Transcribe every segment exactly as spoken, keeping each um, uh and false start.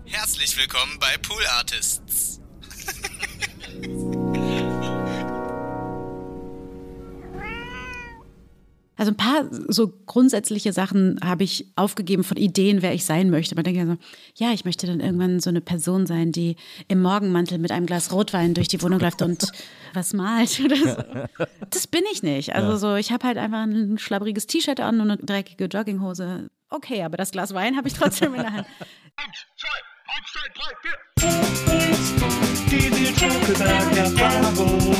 Herzlich willkommen bei Pool Artists. Also ein paar so grundsätzliche Sachen habe ich aufgegeben von Ideen, wer ich sein möchte. Man denkt ja so, ja, ich möchte dann irgendwann so eine Person sein, die im Morgenmantel mit einem Glas Rotwein durch die Wohnung läuft und was malt oder so. Das bin ich nicht. Also so, ich habe halt einfach ein schlabbriges T-Shirt an und eine dreckige Jogginghose. Okay, aber das Glas Wein habe ich trotzdem in der Hand. Eins, zwei, eins, zwei, drei, vier. Die Nils Bokelberg-Erfahrung.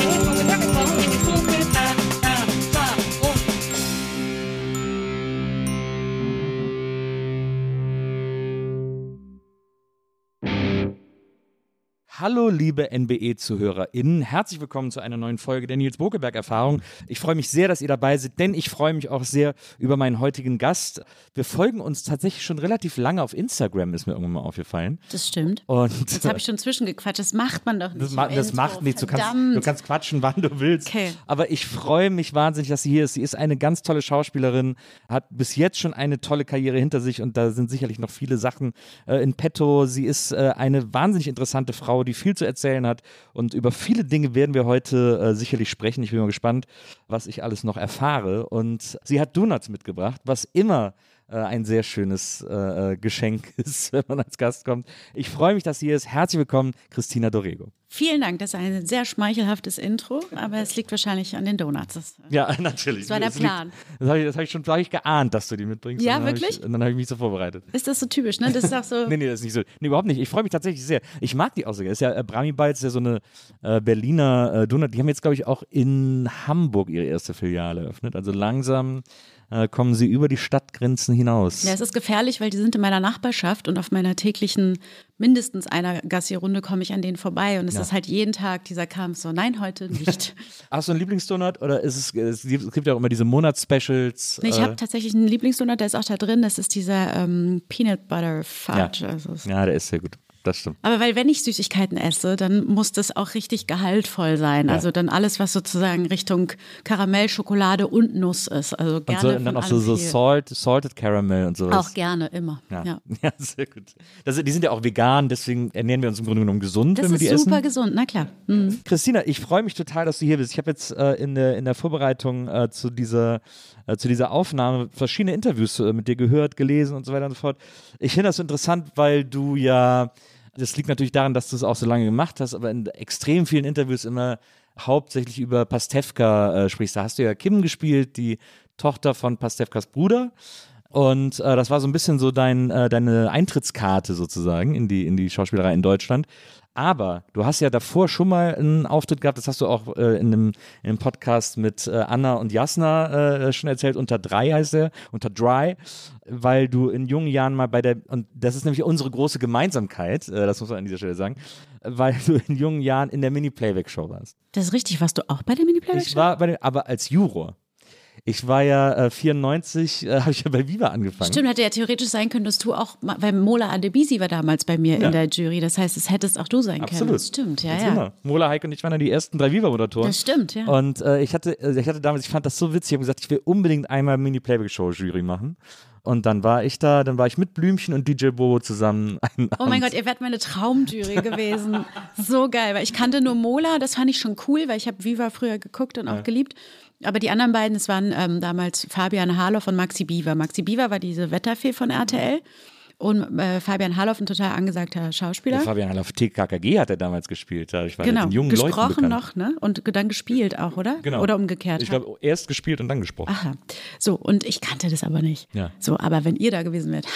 Hallo liebe N B E-ZuhörerInnen, herzlich willkommen zu einer neuen Folge der Nils Bokelberg-Erfahrung. Ich freue mich sehr, dass ihr dabei seid, denn ich freue mich auch sehr über meinen heutigen Gast. Wir folgen uns tatsächlich schon relativ lange auf Instagram, ist mir irgendwann mal aufgefallen. Das stimmt. Und Jetzt habe ich schon zwischengequatscht, das macht man doch nicht. Das, ma das macht nichts, du kannst, du kannst quatschen, wann du willst. Okay. Aber ich freue mich wahnsinnig, dass sie hier ist. Sie ist eine ganz tolle Schauspielerin, hat bis jetzt schon eine tolle Karriere hinter sich und da sind sicherlich noch viele Sachen äh, in petto. Sie ist äh, eine wahnsinnig interessante Frau, die viel zu erzählen hat und über viele Dinge werden wir heute äh, sicherlich sprechen. Ich bin mal gespannt, was ich alles noch erfahre und sie hat Donuts mitgebracht, was immer äh, ein sehr schönes äh, Geschenk ist, wenn man als Gast kommt. Ich freue mich, dass sie hier ist. Herzlich willkommen, Christina Dorego. Vielen Dank, das ist ein sehr schmeichelhaftes Intro, aber es liegt wahrscheinlich an den Donuts. Das, ja, natürlich. Das war der das Plan. Liegt, das habe ich, hab ich schon hab ich geahnt, dass du die mitbringst. Ja, und dann wirklich? Ich, und dann habe ich mich so vorbereitet. Ist das so typisch, ne? Das ist auch so. nee, nee, das ist nicht so. Nee, überhaupt nicht. Ich freue mich tatsächlich sehr. Ich mag die auch sogar. Ist ja, äh, Brami Bites ist ja so eine äh, Berliner äh, Donut. Die haben jetzt, glaube ich, auch in Hamburg ihre erste Filiale eröffnet. Also langsam äh, kommen sie über die Stadtgrenzen hinaus. Ja, es ist gefährlich, weil die sind in meiner Nachbarschaft und auf meiner täglichen mindestens einer Gassi-Runde komme ich an denen vorbei und es ja. ist halt jeden Tag dieser Kampf so, nein, heute nicht. Hast du einen Lieblingsdonut oder ist es, es gibt ja auch immer diese Monatsspecials? Nee, ich habe tatsächlich einen Lieblingsdonut, der ist auch da drin, das ist dieser ähm, Peanut Butter Fudge. Ja. Also ja, der ist sehr gut. Das stimmt. Aber weil wenn ich Süßigkeiten esse, dann muss das auch richtig gehaltvoll sein. Ja. Also dann alles, was sozusagen Richtung Karamell, Schokolade und Nuss ist. Also gerne. Und, so, und dann auch so, so Salt, Salted Caramel und sowas. Auch gerne, immer. Ja, ja. ja sehr gut. Das, die sind ja auch vegan, deswegen ernähren wir uns im Grunde genommen gesund, das wenn wir die essen. Das ist super gesund, na klar. Mhm. Christina, ich freue mich total, dass du hier bist. Ich habe jetzt äh, in, der, in der Vorbereitung äh, zu, dieser, äh, zu dieser Aufnahme verschiedene Interviews äh, mit dir gehört, gelesen und so weiter und so fort. Ich finde das so interessant, weil du ja das liegt natürlich daran, dass du es auch so lange gemacht hast, aber in extrem vielen Interviews immer hauptsächlich über Pastewka äh, sprichst. Da hast du ja Kim gespielt, die Tochter von Pastewkas Bruder. Und äh, das war so ein bisschen so dein, äh, deine Eintrittskarte sozusagen in die, in die Schauspielerei in Deutschland. Aber du hast ja davor schon mal einen Auftritt gehabt, das hast du auch äh, in, einem, in einem Podcast mit äh, Anna und Jasna äh, schon erzählt, unter drei heißt er, unter Dry, weil du in jungen Jahren mal bei der, und das ist nämlich unsere große Gemeinsamkeit, äh, das muss man an dieser Stelle sagen, weil du in jungen Jahren in der Mini-Playback-Show warst. Das ist richtig, warst du auch bei der Mini-Playback-Show? Ich war bei der, aber als Juror. Ich war ja äh, vierundneunzig, äh, habe ich ja bei Viva angefangen. Stimmt, hätte ja theoretisch sein können, dass du auch, weil Mola Adebisi war damals bei mir ja. in der Jury, das heißt, es hättest auch du sein Absolut. können. Das stimmt, ja, ja. Immer. Mola, Heike und ich waren dann die ersten drei Viva-Moderatoren. Das stimmt, ja. Und äh, ich hatte, ich hatte damals, ich fand das so witzig, ich habe gesagt, ich will unbedingt einmal Mini-Playback-Show-Jury machen. Und dann war ich da, dann war ich mit Blümchen und D J Bobo zusammen. Oh mein Gott, ihr wärt meine Traumjury gewesen. So geil, weil ich kannte nur Mola, das fand ich schon cool, weil ich habe Viva früher geguckt und auch ja. geliebt. Aber die anderen beiden, es waren ähm, damals Fabian Harloff und Maxi Biewer. Maxi Biewer war diese Wetterfee von R T L. Und äh, Fabian Harloff, ein total angesagter Schauspieler. Ja, Fabian Harloff, T K K G hat er damals gespielt. Ich war genau, den jungen gesprochen Leuten noch, ne? Und dann gespielt auch, oder? Genau. Oder umgekehrt. Ich glaube, erst gespielt und dann gesprochen. Aha. So, und ich kannte das aber nicht. Ja. So, aber wenn ihr da gewesen wärt,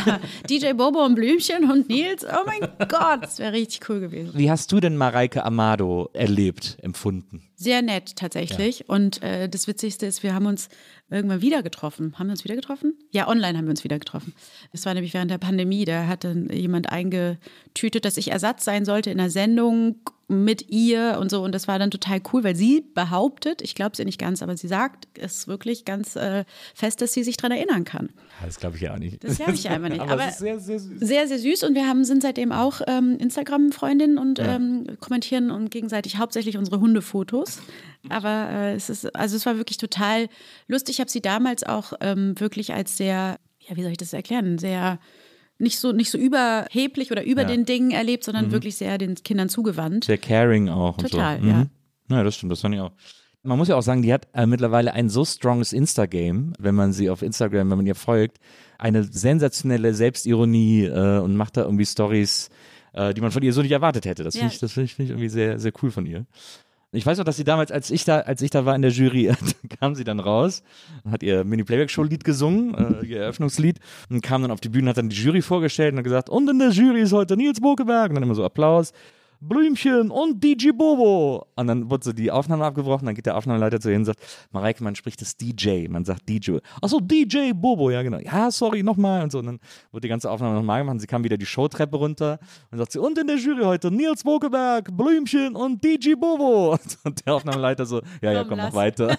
D J Bobo und Blümchen und Nils, oh mein Gott, das wäre richtig cool gewesen. Wie hast du denn Mareike Amado erlebt, empfunden? Sehr nett tatsächlich. Ja. Und äh, das Witzigste ist, wir haben uns irgendwann wieder getroffen. Haben wir uns wieder getroffen? Ja, online haben wir uns wieder getroffen. Es war nämlich während der Pandemie, da hat dann jemand eingetütet, dass ich Ersatz sein sollte in einer Sendung mit ihr und so. Und das war dann total cool, weil sie behauptet, ich glaube es ihr nicht ganz, aber sie sagt es wirklich ganz äh, fest, dass sie sich daran erinnern kann. Das glaube ich ja auch nicht. Das glaube ich einfach nicht. aber aber es ist sehr, sehr süß. Sehr, sehr süß. Und wir haben, sind seitdem auch ähm, Instagram-Freundinnen und Ja. ähm, kommentieren und gegenseitig hauptsächlich unsere Hundefotos. Aber äh, es ist, also es war wirklich total lustig. Ich habe sie damals auch ähm, wirklich als sehr, ja, wie soll ich das erklären, sehr nicht so, nicht so überheblich oder über Ja. den Dingen erlebt, sondern wirklich sehr den Kindern zugewandt. Sehr caring auch. Total, und so. ja. Mhm. Ja, das stimmt, das fand ich auch. Man muss ja auch sagen, die hat äh, mittlerweile ein so stronges Insta-Game, wenn man sie auf Instagram, wenn man ihr folgt, eine sensationelle Selbstironie äh, und macht da irgendwie Stories, äh, die man von ihr so nicht erwartet hätte. Das finde Ja. ich, das finde ich, find ich irgendwie sehr, sehr cool von ihr. Ich weiß noch, dass sie damals, als ich da, als ich da war in der Jury, kam sie dann raus, hat ihr Mini-Playback-Show-Lied gesungen, äh, ihr Eröffnungslied, und kam dann auf die Bühne, hat dann die Jury vorgestellt und hat gesagt, und in der Jury ist heute Nils Bokeberg. Und dann immer so Applaus. Blümchen und D J Bobo. Und dann wurde so die Aufnahme abgebrochen, dann geht der Aufnahmeleiter zu ihr und sagt, Mareike, man spricht das D J, man sagt D J. Achso, D J Bobo, ja genau. Ja, sorry, nochmal. Und so, und dann wurde die ganze Aufnahme nochmal gemacht und sie kam wieder die Showtreppe runter und sagt sie, und in der Jury heute Nils Bokeberg, Blümchen und D J Bobo. Und der Aufnahmeleiter so, ja, ja, Komm, komm, lass. noch weiter.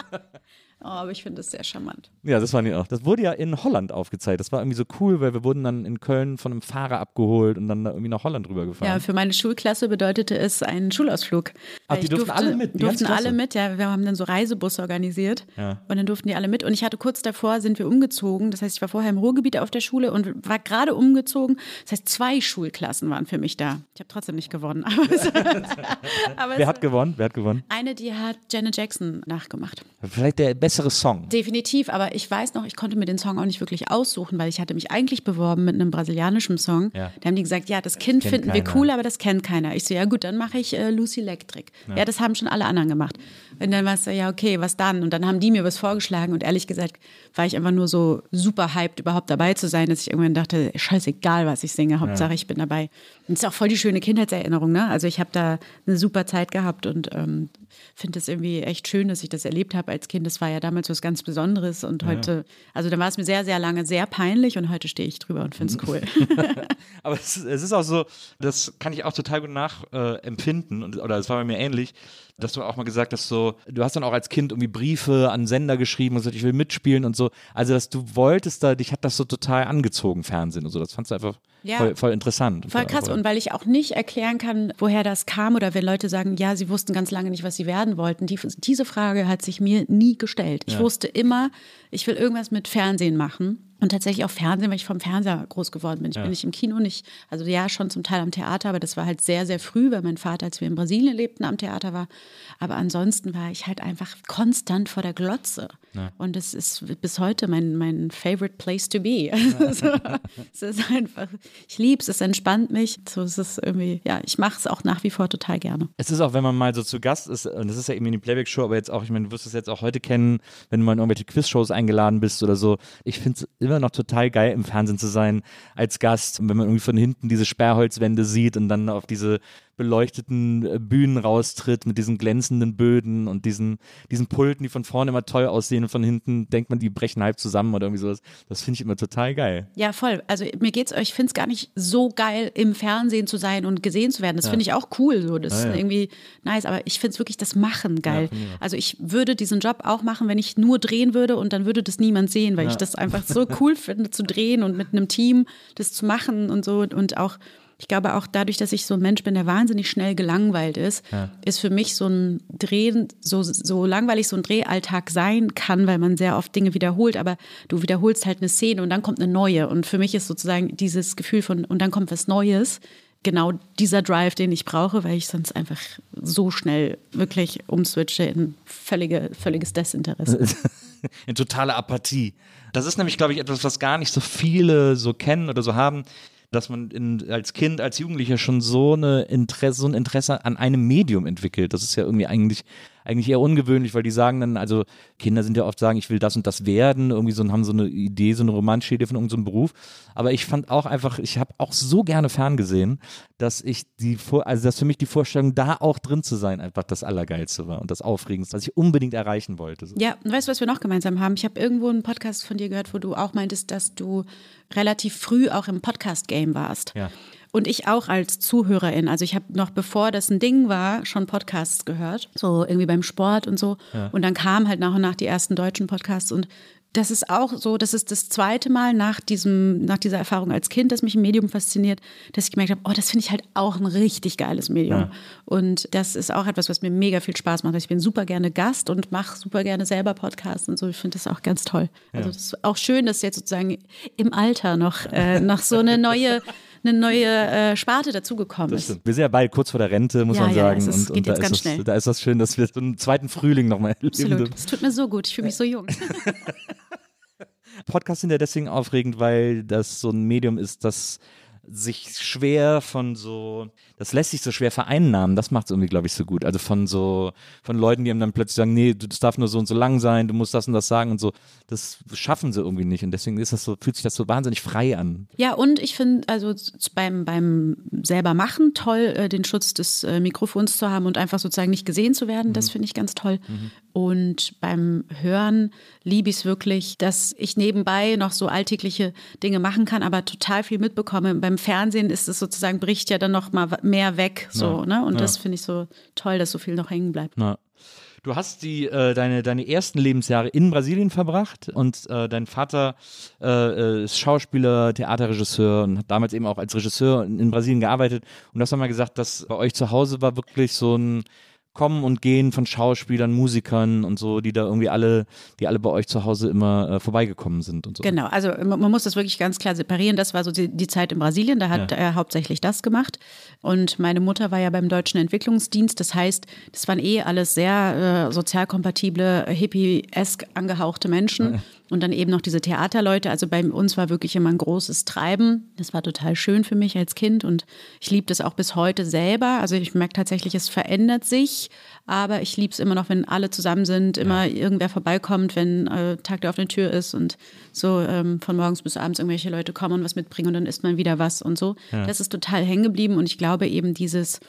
Oh, aber ich finde das sehr charmant. Ja, das fand ich auch. Das wurde ja in Holland aufgezeigt. Das war irgendwie so cool, weil wir wurden dann in Köln von einem Fahrer abgeholt und dann da irgendwie nach Holland rübergefahren. Ja, für meine Schulklasse bedeutete es einen Schulausflug. Ach, Weil die ich durften durfte, alle mit, die durften ganze Klasse? alle mit, ja. Wir haben dann so Reisebusse organisiert Ja. und dann durften die alle mit. Und ich hatte kurz davor, sind wir umgezogen. Das heißt, ich war vorher im Ruhrgebiet auf der Schule und war gerade umgezogen. Das heißt, zwei Schulklassen waren für mich da. Ich habe trotzdem nicht gewonnen. Aber es, aber Wer es, hat gewonnen? Wer hat gewonnen? eine, die hat Janet Jackson nachgemacht. Vielleicht der bessere Song. Definitiv, aber ich weiß noch, ich konnte mir den Song auch nicht wirklich aussuchen, weil ich hatte mich eigentlich beworben mit einem brasilianischen Song. Ja. Da haben die gesagt, ja, das Kind kennt finden wir keiner. cool, aber das kennt keiner. Ich so, ja gut, dann mache ich äh, Lucy Electric. Ja. ja, das haben schon alle anderen gemacht. Und dann war es so, ja okay, was dann? Und dann haben die mir was vorgeschlagen und ehrlich gesagt war ich einfach nur so super hyped, überhaupt dabei zu sein, dass ich irgendwann dachte, scheißegal, was ich singe, Hauptsache ich bin dabei. Und das ist auch voll die schöne Kindheitserinnerung, ne? Also ich habe da eine super Zeit gehabt und ähm, finde es irgendwie echt schön, dass ich das erlebt habe als Kind. Das war ja damals was ganz Besonderes und heute, also da war es mir sehr, sehr lange sehr peinlich und heute stehe ich drüber und finde es cool. Aber es, es ist auch so, das kann ich auch total gut nachempfinden, und oder es war bei mir ähnlich, dass du auch mal gesagt hast, so, du hast dann auch als Kind irgendwie Briefe an Sender geschrieben und gesagt, ich will mitspielen und so. Also, dass du wolltest da, dich hat das so total angezogen, Fernsehen und so. Das fandst du einfach Ja. voll, voll interessant. Voll krass. Und weil ich auch nicht erklären kann, woher das kam oder wenn Leute sagen, ja, sie wussten ganz lange nicht, was sie werden wollten. Die, diese Frage hat sich mir nie gestellt. Ich Ja. wusste immer, ich will irgendwas mit Fernsehen machen. Und tatsächlich auch Fernsehen, weil ich vom Fernseher groß geworden bin. Ich Ja. bin nicht im Kino, nicht, also ja, schon zum Teil am Theater, aber das war halt sehr, sehr früh, weil mein Vater, als wir in Brasilien lebten, am Theater war. Aber ansonsten war ich halt einfach konstant vor der Glotze. Ja. Und es ist bis heute mein, mein favorite place to be. Also, es ist einfach, ich liebe es, es entspannt mich. So, es ist irgendwie, ja, ich mache es auch nach wie vor total gerne. Es ist auch, wenn man mal so zu Gast ist, und das ist ja eben die Playback-Show, aber jetzt auch, ich meine, du wirst es jetzt auch heute kennen, wenn du mal in irgendwelche Quiz-Shows eingeladen bist oder so. Ich finde es immer noch total geil, im Fernsehen zu sein als Gast. Und wenn man irgendwie von hinten diese Sperrholzwände sieht und dann auf diese beleuchteten äh, Bühnen raustritt mit diesen glänzenden Böden und diesen, diesen Pulten, die von vorne immer toll aussehen und von hinten denkt man, die brechen halb zusammen oder irgendwie sowas. Das finde ich immer total geil. Ja, voll. Also mir geht's, ich finde es gar nicht so geil, im Fernsehen zu sein und gesehen zu werden. Das Ja. finde ich auch cool. So. Das Ja, ja. ist irgendwie nice, aber ich finde es wirklich das Machen geil. Ja, finde ich auch. Also ich würde diesen Job auch machen, wenn ich nur drehen würde und dann würde das niemand sehen, weil Ja. ich das einfach so cool finde, zu drehen und mit einem Team das zu machen und so. Und auch, ich glaube auch dadurch, dass ich so ein Mensch bin, der wahnsinnig schnell gelangweilt ist, Ja. ist für mich so ein Drehen, so, so langweilig so ein Drehalltag sein kann, weil man sehr oft Dinge wiederholt, aber du wiederholst halt eine Szene und dann kommt eine neue. Und für mich ist sozusagen dieses Gefühl von, und dann kommt was Neues, genau dieser Drive, den ich brauche, weil ich sonst einfach so schnell wirklich umswitche in völlige, völliges Desinteresse. In totale Apathie. Das ist nämlich, glaube ich, etwas, was gar nicht so viele so kennen oder so haben, dass man in, als Kind, als Jugendlicher schon so, eine Interesse, so ein Interesse an einem Medium entwickelt. Das ist ja irgendwie eigentlich, eigentlich eher ungewöhnlich, weil die sagen dann, also Kinder sind ja oft sagen, ich will das und das werden, irgendwie so haben so eine Idee, so eine romantische Idee von irgendeinem Beruf. Aber ich fand auch einfach, ich habe auch so gerne ferngesehen, dass ich die, also dass für mich die Vorstellung, da auch drin zu sein, einfach das Allergeilste war und das Aufregendste, was ich unbedingt erreichen wollte. So. Ja, und weißt du, was wir noch gemeinsam haben? Ich habe irgendwo einen Podcast von dir gehört, wo du auch meintest, dass du relativ früh auch im Podcast-Game warst. Ja. Und ich auch als Zuhörerin. Also ich habe noch, bevor das ein Ding war, schon Podcasts gehört. So irgendwie beim Sport und so. Ja. Und dann kamen halt nach und nach die ersten deutschen Podcasts und das ist auch so, das ist das zweite Mal nach diesem, nach dieser Erfahrung als Kind, dass mich ein Medium fasziniert, dass ich gemerkt habe, oh, das finde ich halt auch ein richtig geiles Medium. Ja. Und das ist auch etwas, was mir mega viel Spaß macht. Ich bin super gerne Gast und mache super gerne selber Podcasts und so. Ich finde das auch ganz toll. Ja. Also das ist auch schön, dass jetzt sozusagen im Alter noch, äh, noch so eine neue eine neue äh, Sparte dazugekommen ist. Wir sind ja bald kurz vor der Rente, muss ja, man sagen. Ja, es ist, und, geht und jetzt ganz das, schnell. Da ist das schön, dass wir so einen zweiten Frühling nochmal erleben. Absolut. Es tut mir so gut. Ich fühle mich so jung. Podcasts sind ja deswegen aufregend, weil das so ein Medium ist, das sich schwer von so, das lässt sich so schwer vereinnahmen, das macht es irgendwie, glaube ich, so gut. Also von so, von Leuten, die einem dann plötzlich sagen, nee, das darf nur so und so lang sein, du musst das und das sagen und so, das schaffen sie irgendwie nicht und deswegen ist das so, fühlt sich das so wahnsinnig frei an. Ja, und ich finde, also beim, beim selber machen toll, äh, den Schutz des äh, Mikrofons zu haben und einfach sozusagen nicht gesehen zu werden, mhm. das finde ich ganz toll. Mhm. Und beim Hören liebe ich es wirklich, dass ich nebenbei noch so alltägliche Dinge machen kann, aber total viel mitbekomme. Beim Fernsehen ist es sozusagen, bricht ja dann noch mal mehr weg. So, ja. ne? Und ja. das finde ich so toll, dass so viel noch hängen bleibt. Ja. Du hast die, äh, deine, deine ersten Lebensjahre in Brasilien verbracht und äh, dein Vater äh, ist Schauspieler, Theaterregisseur und hat damals eben auch als Regisseur in, in Brasilien gearbeitet. Und du hast einmal gesagt, dass bei euch zu Hause war wirklich so ein Kommen und Gehen von Schauspielern, Musikern und so, die da irgendwie alle, die alle bei euch zu Hause immer äh, vorbeigekommen sind und so. Genau, also man, man muss das wirklich ganz klar separieren. Das war so die, die Zeit in Brasilien, da hat ja. er hauptsächlich das gemacht. Und meine Mutter war ja beim Deutschen Entwicklungsdienst, das heißt, das waren eh alles sehr äh, sozial kompatible, hippie-esk angehauchte Menschen. Ja. Und dann eben noch diese Theaterleute. Also bei uns war wirklich immer ein großes Treiben. Das war total schön für mich als Kind und ich liebe das auch bis heute selber. Also ich merke tatsächlich, es verändert sich, aber ich liebe es immer noch, wenn alle zusammen sind, immer ja. irgendwer vorbeikommt, wenn äh, Tag der offenen Tür ist und so ähm, von morgens bis abends irgendwelche Leute kommen und was mitbringen und dann isst man wieder was und so. Ja. Das ist total hängen geblieben und ich glaube eben dieses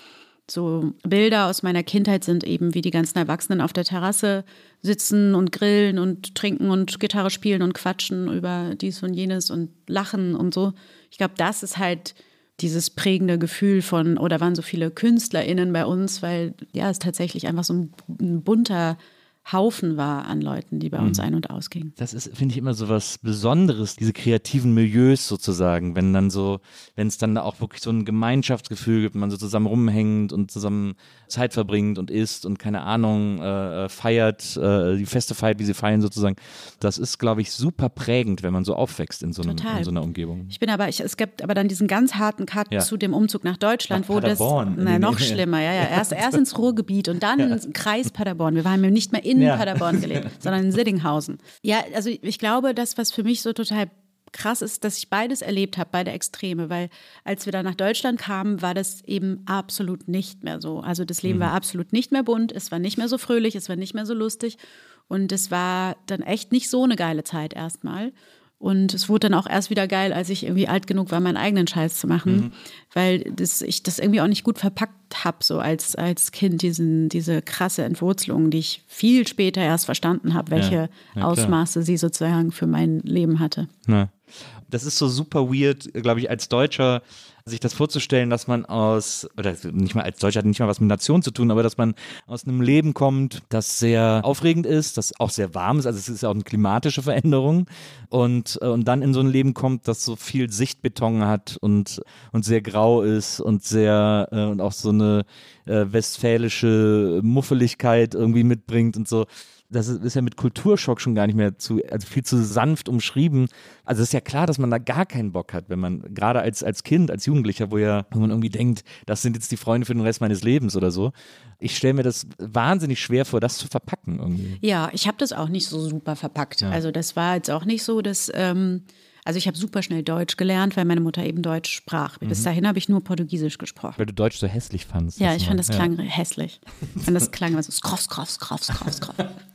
so Bilder aus meiner Kindheit sind eben, wie die ganzen Erwachsenen auf der Terrasse sitzen und grillen und trinken und Gitarre spielen und quatschen über dies und jenes und lachen und so. Ich glaube, das ist halt dieses prägende Gefühl von, oh, da waren so viele KünstlerInnen bei uns, weil ja, es tatsächlich einfach so ein, ein bunter Haufen war an Leuten, die bei uns ein- und ausgingen. Das ist, finde ich, immer so was Besonderes, diese kreativen Milieus sozusagen, wenn dann so, wenn es dann auch wirklich so ein Gemeinschaftsgefühl gibt, man so zusammen rumhängt und zusammen Zeit verbringt und isst und keine Ahnung, äh, feiert, äh, die Feste feiert, wie sie feiern sozusagen. Das ist, glaube ich, super prägend, wenn man so aufwächst in so, einem, in so einer Umgebung. Ich bin aber, ich, es gibt aber dann diesen ganz harten Cut ja. zu dem Umzug nach Deutschland, nach wo Paderborn. das, na, noch schlimmer, ja, ja, erst, erst ins Ruhrgebiet und dann ja. ins Kreis Paderborn. Wir waren ja nicht mehr in in ja. Paderborn gelebt, sondern in Sittinghausen. Ja, also ich glaube, das, was für mich so total krass ist, dass ich beides erlebt habe, beide Extreme, weil als wir dann nach Deutschland kamen, war das eben absolut nicht mehr so. Also das Leben mhm. war absolut nicht mehr bunt, es war nicht mehr so fröhlich, es war nicht mehr so lustig und es war dann echt nicht so eine geile Zeit erstmal. Und es wurde dann auch erst wieder geil, als ich irgendwie alt genug war, meinen eigenen Scheiß zu machen, mhm. weil das, ich das irgendwie auch nicht gut verpackt habe, so als, als Kind, diesen, diese krasse Entwurzelung, die ich viel später erst verstanden habe, welche ja, ja, Ausmaße sie sozusagen für mein Leben hatte. Ja. Das ist so super weird, glaube ich, als Deutscher, sich das vorzustellen, dass man aus, oder nicht mal als Deutscher hat nicht mal was mit Nation zu tun, aber dass man aus einem Leben kommt, das sehr aufregend ist, das auch sehr warm ist, also es ist ja auch eine klimatische Veränderung und, und dann in so ein Leben kommt, das so viel Sichtbeton hat und, und sehr grau ist und sehr, äh, und auch so eine äh, westfälische Muffeligkeit irgendwie mitbringt und so. Das ist ja mit Kulturschock schon gar nicht mehr zu, also viel zu sanft umschrieben. Also es ist ja klar, dass man da gar keinen Bock hat, wenn man, gerade als, als Kind, als Jugendlicher, wo ja, wo man irgendwie denkt, das sind jetzt die Freunde für den Rest meines Lebens oder so. Ich stelle mir das wahnsinnig schwer vor, das zu verpacken irgendwie. Ja, ich habe das auch nicht so super verpackt. Ja. Also das war jetzt auch nicht so, dass, ähm, also ich habe super schnell Deutsch gelernt, weil meine Mutter eben Deutsch sprach. Mhm. Bis dahin habe ich nur Portugiesisch gesprochen. Weil du Deutsch so hässlich fandst. Ja, ich fand das klang ja. hässlich. Ich fand das klang immer so skroff, skroff, skroff, skroff, skroff.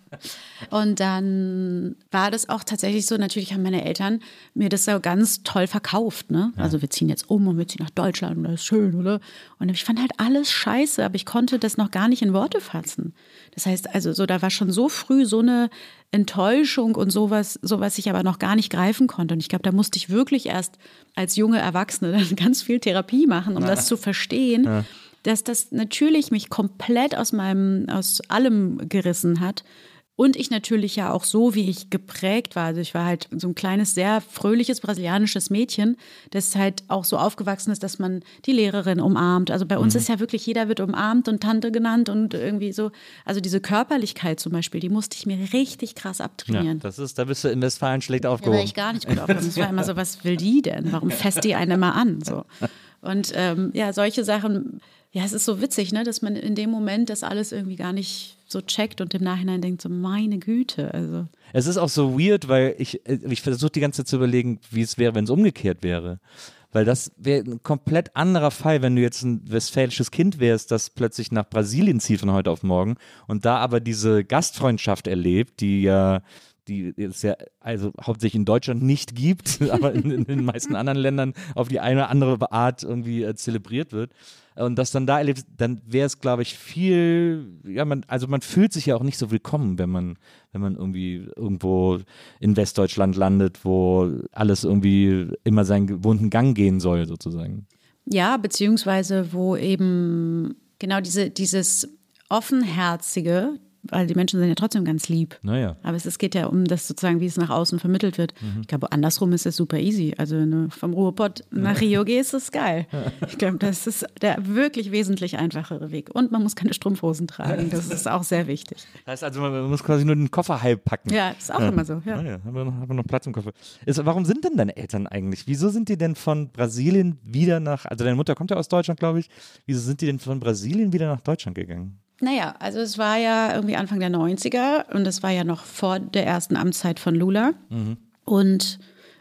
Und dann war das auch tatsächlich so, natürlich haben meine Eltern mir das so ganz toll verkauft, ne? Ja. Also wir ziehen jetzt um und wir ziehen nach Deutschland und das ist schön, oder? Und ich fand halt alles scheiße, aber ich konnte das noch gar nicht in Worte fassen. Das heißt, also so, da war schon so früh so eine Enttäuschung und sowas, sowas ich aber noch gar nicht greifen konnte. Und ich glaube, da musste ich wirklich erst als junge Erwachsene dann ganz viel Therapie machen, um ja. das zu verstehen. Ja. Dass das natürlich mich komplett aus meinem, aus allem gerissen hat, Und ich natürlich ja auch so, wie ich geprägt war. Also ich war halt so ein kleines, sehr fröhliches brasilianisches Mädchen, das halt auch so aufgewachsen ist, dass man die Lehrerin umarmt. Also bei uns Mhm. ist ja wirklich, jeder wird umarmt und Tante genannt und irgendwie so. Also diese Körperlichkeit zum Beispiel, die musste ich mir richtig krass abtrainieren. Ja, das ist, da bist du in Westfalen schlecht Da war aufgehoben. ich gar nicht gut aufgehoben. Es war immer so, was will die denn? Warum fasst die einen immer an? So. Und ähm, ja, solche Sachen, ja, es ist so witzig, ne, dass man in dem Moment das alles irgendwie gar nicht so checkt und im Nachhinein denkt so, meine Güte, also. Es ist auch so weird, weil ich, ich versuche die ganze Zeit zu überlegen, wie es wäre, wenn es umgekehrt wäre. Weil das wäre ein komplett anderer Fall, wenn du jetzt ein westfälisches Kind wärst, das plötzlich nach Brasilien zieht von heute auf morgen und da aber diese Gastfreundschaft erlebt, die ja die es ja also hauptsächlich in Deutschland nicht gibt, aber in, in den meisten anderen Ländern auf die eine oder andere Art irgendwie äh, zelebriert wird. Und das dann da erlebt, dann wäre es, glaube ich, viel, ja, man, also man fühlt sich ja auch nicht so willkommen, wenn man, wenn man irgendwie irgendwo in Westdeutschland landet, wo alles irgendwie immer seinen gewohnten Gang gehen soll, sozusagen. Ja, beziehungsweise wo eben genau diese, dieses Offenherzige, weil die Menschen sind ja trotzdem ganz lieb. Naja. Aber es, es geht ja um das sozusagen, wie es nach außen vermittelt wird. Mhm. Ich glaube, andersrum ist es super easy. Also wenn du vom Ruhrpott nach Rio gehst, ist geil. Ich glaube, das ist der wirklich wesentlich einfachere Weg. Und man muss keine Strumpfhosen tragen. Das ist auch sehr wichtig. Das heißt also, man muss quasi nur den Koffer halb packen. Ja, ist auch ja. immer so. Ja. Ah ja, haben wir, noch, haben wir noch Platz im Koffer. Ist, warum sind denn deine Eltern eigentlich? Wieso sind die denn von Brasilien wieder nach, also deine Mutter kommt ja aus Deutschland, glaube ich. Wieso sind die denn von Brasilien wieder nach Deutschland gegangen? Naja, also es war ja irgendwie Anfang der neunziger und das war ja noch vor der ersten Amtszeit von Lula. Mhm. Und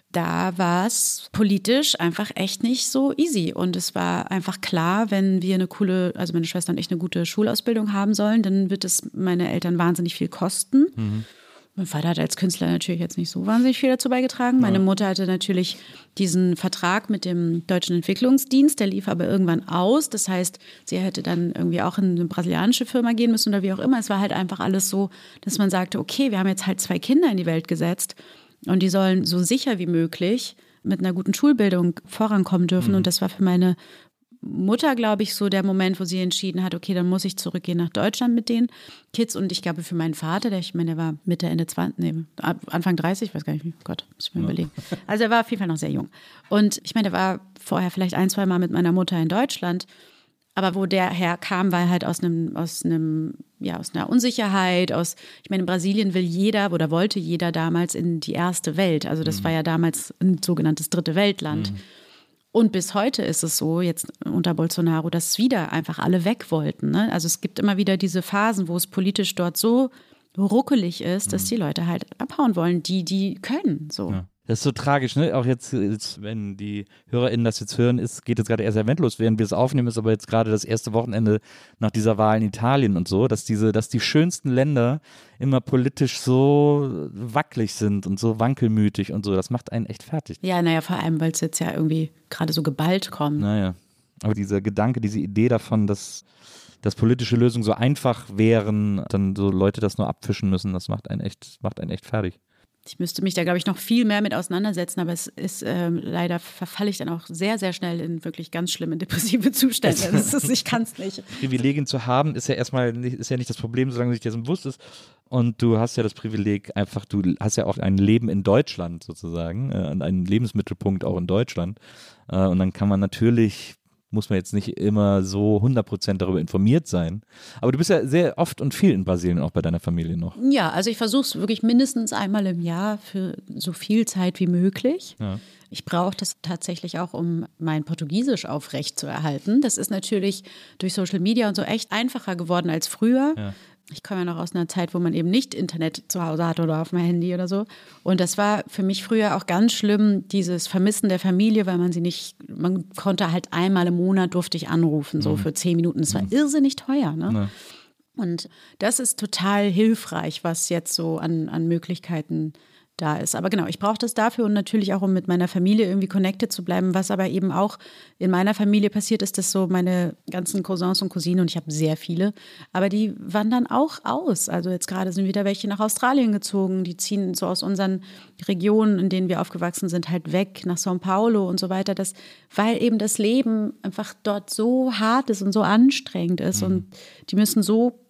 da war es politisch einfach echt nicht so easy. Und es war einfach klar, wenn wir eine coole, also meine Schwester und ich eine gute Schulausbildung haben sollen, dann wird es meine Eltern wahnsinnig viel kosten. Mhm. Mein Vater hat als Künstler natürlich jetzt nicht so wahnsinnig viel dazu beigetragen. Meine Mutter hatte natürlich diesen Vertrag mit dem Deutschen Entwicklungsdienst, der lief aber irgendwann aus. Das heißt, sie hätte dann irgendwie auch in eine brasilianische Firma gehen müssen oder wie auch immer. Es war halt einfach alles so, dass man sagte, okay, wir haben jetzt halt zwei Kinder in die Welt gesetzt und die sollen so sicher wie möglich mit einer guten Schulbildung vorankommen dürfen. Mhm. Und das war für meine Mutter, glaube ich, so der Moment, wo sie entschieden hat, okay, dann muss ich zurückgehen nach Deutschland mit den Kids. Und ich glaube, für meinen Vater, der, ich meine, der war Mitte, Ende zwanzig, nee, Anfang dreißig, ich weiß gar nicht, oh Gott, muss ich mir ja. überlegen. Also er war auf jeden Fall noch sehr jung. Und ich meine, der war vorher vielleicht ein, zwei Mal mit meiner Mutter in Deutschland. Aber wo der herkam, war halt aus einem, aus einem, ja, aus einer Unsicherheit, aus, ich meine, in Brasilien will jeder oder wollte jeder damals in die erste Welt. Also das mhm. war ja damals ein sogenanntes dritte Weltland. Mhm. Und bis heute ist es so, jetzt unter Bolsonaro, dass wieder einfach alle weg wollten. Ne? Also es gibt immer wieder diese Phasen, wo es politisch dort so ruckelig ist, dass die Leute halt abhauen wollen, die, die können. So. Ja. Das ist so tragisch, ne? Auch jetzt, jetzt, wenn die HörerInnen das jetzt hören, ist, geht jetzt gerade erst eventlos, während wir es aufnehmen, ist aber jetzt gerade das erste Wochenende nach dieser Wahl in Italien und so, dass diese, dass die schönsten Länder immer politisch so wackelig sind und so wankelmütig und so. Das macht einen echt fertig. Ja, naja, vor allem, weil es jetzt ja irgendwie gerade so geballt kommt. Naja, aber dieser Gedanke, diese Idee davon, dass, dass politische Lösungen so einfach wären, dann so Leute das nur abfischen müssen, das macht einen echt, macht einen echt fertig. Ich müsste mich da, glaube ich, noch viel mehr mit auseinandersetzen, aber es ist, ähm, leider verfalle ich dann auch sehr, sehr schnell in wirklich ganz schlimme depressive Zustände. Das ist, ich kann es nicht. Privilegien zu haben ist ja erstmal nicht, ist ja nicht das Problem, solange sich dessen bewusst ist. Und du hast ja das Privileg einfach, du hast ja auch ein Leben in Deutschland sozusagen, äh, einen Lebensmittelpunkt auch in Deutschland. Äh, und dann kann man natürlich, muss man jetzt nicht immer so hundert Prozent darüber informiert sein. Aber du bist ja sehr oft und viel in Brasilien, auch bei deiner Familie noch. Ja, also ich versuche es wirklich mindestens einmal im Jahr für so viel Zeit wie möglich. Ja. Ich brauche das tatsächlich auch, um mein Portugiesisch aufrechtzuerhalten. Das ist natürlich durch Social Media und so echt einfacher geworden als früher. Ja. Ich komme ja noch aus einer Zeit, wo man eben nicht Internet zu Hause hatte oder auf dem Handy oder so. Und das war für mich früher auch ganz schlimm, dieses Vermissen der Familie, weil man sie nicht, man konnte halt einmal im Monat durfte ich anrufen, so mhm. für zehn Minuten. Das war mhm. irrsinnig teuer, ne? Ja. Und das ist total hilfreich, was jetzt so an, an Möglichkeiten da ist. Aber genau, ich brauche das dafür und natürlich auch, um mit meiner Familie irgendwie connected zu bleiben. Was aber eben auch in meiner Familie passiert ist, dass so meine ganzen Cousins und Cousinen, und ich habe sehr viele, aber die wandern auch aus. Also jetzt gerade sind wieder welche nach Australien gezogen. Die ziehen so aus unseren Regionen, in denen wir aufgewachsen sind, halt weg nach São Paulo und so weiter. Das, weil eben das Leben einfach dort so hart ist und so anstrengend ist. Mhm. Und die müssen so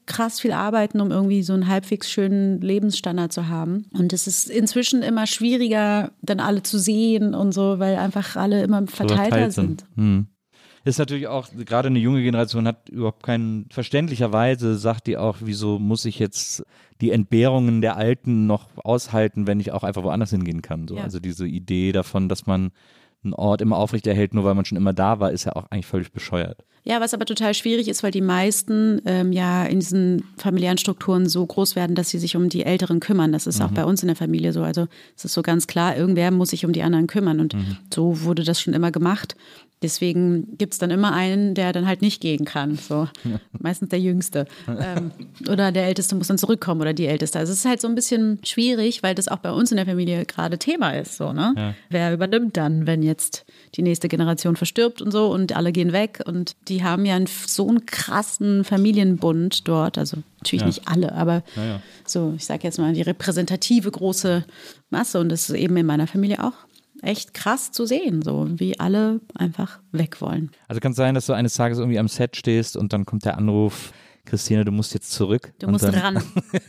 krass viel arbeiten, um irgendwie so einen halbwegs schönen Lebensstandard zu haben. Und es ist inzwischen immer schwieriger, dann alle zu sehen und so, weil einfach alle immer verteilter sind. Hm. Ist natürlich auch, gerade eine junge Generation hat überhaupt keinen, verständlicherweise sagt die auch, wieso muss ich jetzt die Entbehrungen der Alten noch aushalten, wenn ich auch einfach woanders hingehen kann. So. Ja. Also diese Idee davon, dass man einen Ort immer aufrechterhält, nur weil man schon immer da war, ist ja auch eigentlich völlig bescheuert. Ja, was aber total schwierig ist, weil die meisten ähm, ja in diesen familiären Strukturen so groß werden, dass sie sich um die Älteren kümmern. Das ist mhm. auch bei uns in der Familie so. Also es ist so ganz klar, irgendwer muss sich um die anderen kümmern. Und mhm. so wurde das schon immer gemacht. Deswegen gibt es dann immer einen, der dann halt nicht gehen kann. So. Ja. Meistens der Jüngste. ähm, oder der Älteste muss dann zurückkommen oder die Älteste. Also es ist halt so ein bisschen schwierig, weil das auch bei uns in der Familie gerade Thema ist. So, ne? Ja. Wer übernimmt dann, wenn jetzt die nächste Generation verstirbt und so und alle gehen weg? Und die haben ja einen, so einen krassen Familienbund dort. Also natürlich ja. nicht alle, aber ja, ja. so, ich sage jetzt mal, die repräsentative große Masse. Und das ist eben in meiner Familie auch echt krass zu sehen, so wie alle einfach weg wollen. Also kann es sein, dass du eines Tages irgendwie am Set stehst und dann kommt der Anruf, Christine, du musst jetzt zurück. Du musst ran.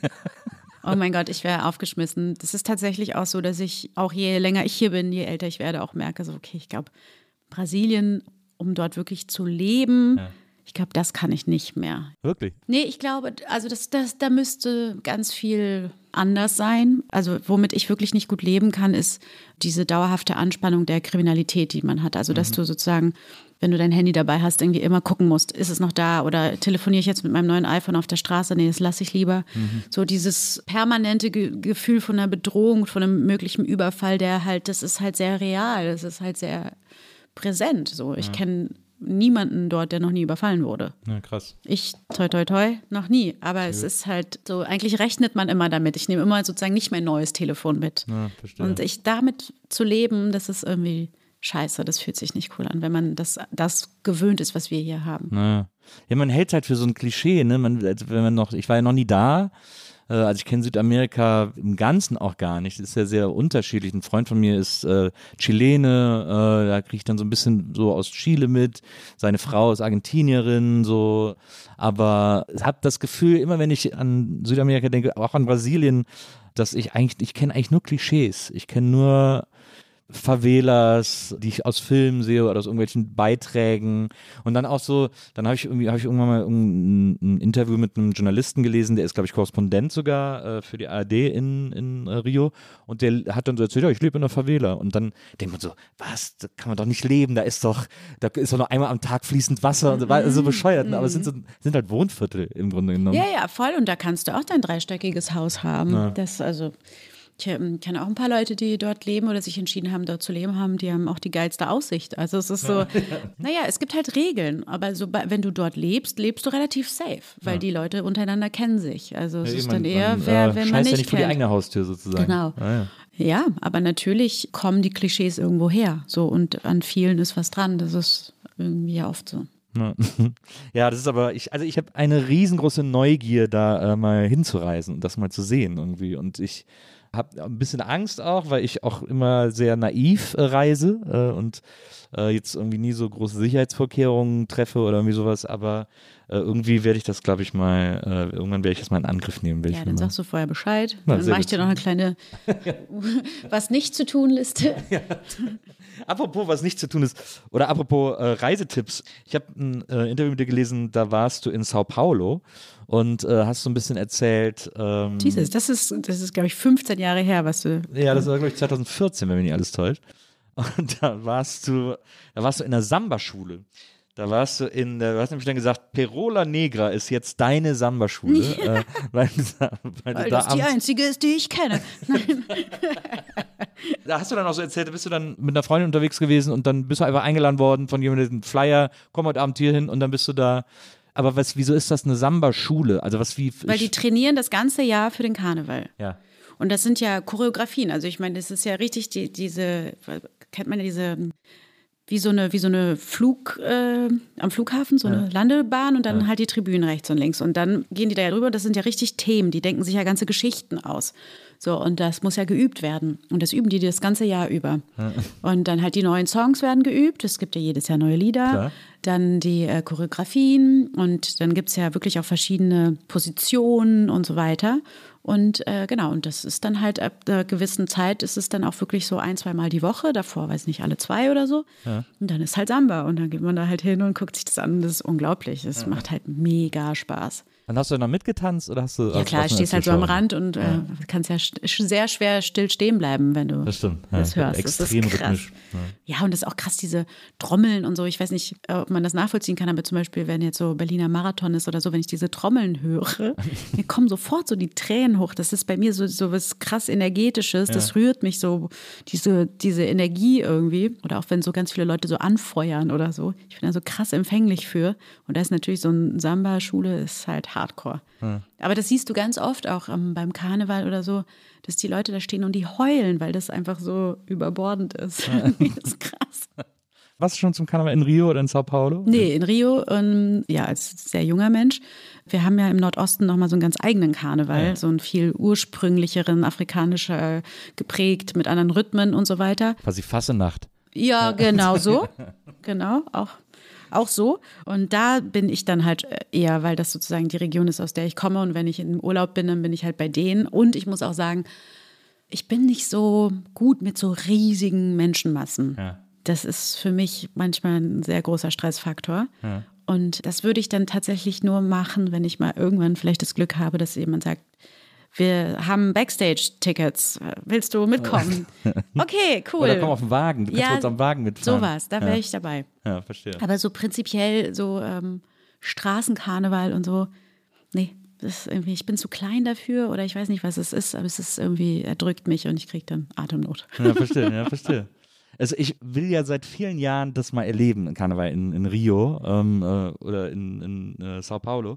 Oh mein Gott, ich wäre aufgeschmissen. Das ist tatsächlich auch so, dass ich auch je länger ich hier bin, je älter ich werde, auch merke, so okay, ich glaube, Brasilien, um dort wirklich zu leben, ja. ich glaube, das kann ich nicht mehr. Wirklich? Nee, ich glaube, also das, das, da müsste ganz viel anders sein. Also womit ich wirklich nicht gut leben kann, ist diese dauerhafte Anspannung der Kriminalität, die man hat. Also dass mhm. du sozusagen, wenn du dein Handy dabei hast, irgendwie immer gucken musst, ist es noch da oder telefoniere ich jetzt mit meinem neuen iPhone auf der Straße? Nee, das lasse ich lieber. Mhm. So dieses permanente Ge- Gefühl von einer Bedrohung, von einem möglichen Überfall, der halt, das ist halt sehr real, das ist halt sehr präsent. So, ich ja. kenne niemanden dort, der noch nie überfallen wurde. Ja, krass. Ich, toi, toi, toi, noch nie. Aber ja. es ist halt so, eigentlich rechnet man immer damit. Ich nehme immer sozusagen nicht mein neues Telefon mit. Ja, verstehe. Und ich damit zu leben, das ist irgendwie scheiße. Das fühlt sich nicht cool an, wenn man das, das gewöhnt ist, was wir hier haben. Ja, ja man hält halt für so ein Klischee, ne? Man, wenn man noch, ich war ja noch nie da. Also ich kenne Südamerika im Ganzen auch gar nicht. Das ist ja sehr unterschiedlich. Ein Freund von mir ist äh, Chilene, äh, da kriege ich dann so ein bisschen so aus Chile mit. Seine Frau ist Argentinierin, so. Aber ich habe das Gefühl, immer wenn ich an Südamerika denke, auch an Brasilien, dass ich eigentlich, ich kenne eigentlich nur Klischees. Ich kenne nur Favelas, die ich aus Filmen sehe oder aus irgendwelchen Beiträgen und dann auch so, dann habe ich irgendwie, habe ich irgendwann mal ein, ein Interview mit einem Journalisten gelesen, der ist, glaube ich, Korrespondent sogar äh, für die A R D in, in äh, Rio und der hat dann so erzählt, ja, ich lebe in einer Favela und dann denkt man so, was, da kann man doch nicht leben, da ist doch, da ist doch noch einmal am Tag fließend Wasser und so, also so bescheuert, mhm. aber es sind, so, sind halt Wohnviertel im Grunde genommen. Ja, ja, voll und da kannst du auch dein dreistöckiges Haus haben, ja. das also ich kenne auch ein paar Leute, die dort leben oder sich entschieden haben, dort zu leben haben, die haben auch die geilste Aussicht. Also es ist so, ja. naja, es gibt halt Regeln, aber so, wenn du dort lebst, lebst du relativ safe, weil ja. die Leute untereinander kennen sich. Also es ja, ist man, dann eher, man, wer, äh, wenn man nicht ja nicht kennt. vor die eigene Haustür sozusagen. Genau. Ah, ja. ja, aber natürlich kommen die Klischees irgendwo her. So, und an vielen ist was dran. Das ist irgendwie ja oft so. Ja, das ist aber, ich, also ich habe eine riesengroße Neugier, da äh, mal hinzureisen und das mal zu sehen irgendwie. Und ich habe ein bisschen Angst auch, weil ich auch immer sehr naiv äh, reise äh, und äh, jetzt irgendwie nie so große Sicherheitsvorkehrungen treffe oder irgendwie sowas, aber äh, irgendwie werde ich das, glaube ich, mal, äh, irgendwann werde ich das mal in Angriff nehmen. Ja, dann sagst du vorher Bescheid, Na, dann mache ich dir noch eine kleine was nicht zu tun Liste. Ja. Apropos, was nicht zu tun ist, oder apropos äh, Reisetipps, ich habe ein äh, Interview mit dir gelesen, da warst du in Sao Paulo und äh, hast so ein bisschen erzählt. Ähm, Jesus, das ist, das ist, glaube ich, fünfzehn Jahre her, was du. Ja, das war, glaube ich, zwanzig vierzehn, wenn mich nicht alles täuscht. Und da warst du, da warst du in der Samba-Schule. Da warst du in, du hast nämlich dann gesagt, Perola Negra ist jetzt deine Samba-Schule. Ja. Äh, weil, weil, weil da das die einzige ist, die ich kenne. Da hast du dann auch so erzählt, da bist du dann mit einer Freundin unterwegs gewesen und dann bist du einfach eingeladen worden von jemandem, einen Flyer, komm heute Abend hier hin und dann bist du da. Aber was, wieso ist das eine Samba-Schule? Also was wie? Weil die trainieren das ganze Jahr für den Karneval. Ja. Und das sind ja Choreografien. Also ich meine, das ist ja richtig die, diese, kennt man ja diese, wie so eine, wie so eine Flug, äh, am Flughafen, so ja. eine Landebahn und dann ja. halt die Tribünen rechts und links. Und dann gehen die da ja drüber. Das sind ja richtig Themen. Die denken sich ja ganze Geschichten aus. So, und das muss ja geübt werden. Und das üben die das ganze Jahr über. Ja. Und dann halt die neuen Songs werden geübt. Es gibt ja jedes Jahr neue Lieder. Klar. dann die äh, Choreografien und dann gibt es ja wirklich auch verschiedene Positionen und so weiter. Und äh, genau, und das ist dann halt ab einer gewissen Zeit ist es dann auch wirklich so ein, zwei Mal die Woche, davor weiß nicht, alle zwei oder so. Ja. Und dann ist halt Samba und dann geht man da halt hin und guckt sich das an. Das ist unglaublich. Es ja. macht halt mega Spaß. Und hast du dann mitgettanzt oder hast du? Ja klar, stehst halt so am Rand und ja. äh, kannst ja st- sehr schwer still stehen bleiben, wenn du das, stimmt. das ja, hörst. Extrem das ist krass. rhythmisch. Ja. ja, und das ist auch krass, diese Trommeln und so. Ich weiß nicht, ob man das nachvollziehen kann, aber zum Beispiel, wenn jetzt so Berliner Marathon ist oder so, wenn ich diese Trommeln höre, mir kommen sofort so die Tränen hoch. Das ist bei mir so, so was krass Energetisches. Ja. Das rührt mich so, diese, diese Energie irgendwie. Oder auch wenn so ganz viele Leute so anfeuern oder so. Ich bin da so krass empfänglich für. Und da ist natürlich so ein Samba-Schule, ist halt Hardcore. Ja. Aber das siehst du ganz oft auch ähm, beim Karneval oder so, dass die Leute da stehen und die heulen, weil das einfach so überbordend ist. Ja. Das ist krass. Warst du schon zum Karneval in Rio oder in Sao Paulo? Nee, in Rio, ähm, ja, als sehr junger Mensch. Wir haben ja im Nordosten nochmal so einen ganz eigenen Karneval, ja. so einen viel ursprünglicheren, afrikanischer geprägt, mit anderen Rhythmen und so weiter. Quasi Fassenacht. Ja, genau so. Genau, auch. Auch so. Und da bin ich dann halt eher, weil das sozusagen die Region ist, aus der ich komme. Und wenn ich im Urlaub bin, dann bin ich halt bei denen. Und ich muss auch sagen, ich bin nicht so gut mit so riesigen Menschenmassen. Ja. Das ist für mich manchmal ein sehr großer Stressfaktor. Ja. Und das würde ich dann tatsächlich nur machen, wenn ich mal irgendwann vielleicht das Glück habe, dass jemand sagt, wir haben Backstage-Tickets. Willst du mitkommen? Okay, cool. Oder komm auf den Wagen. Du kannst ja, uns am Wagen mitfahren. Sowas, da wäre ja. ich dabei. Ja, verstehe. Aber so prinzipiell so ähm, Straßenkarneval und so, nee, das ist irgendwie, ich bin zu klein dafür oder ich weiß nicht, was es ist, aber es ist irgendwie, erdrückt mich und ich kriege dann Atemnot. Ja, verstehe, ja, verstehe. Also ich will ja seit vielen Jahren das mal erleben, Karneval in, in Rio ähm, äh, oder in, in äh, Sao Paulo.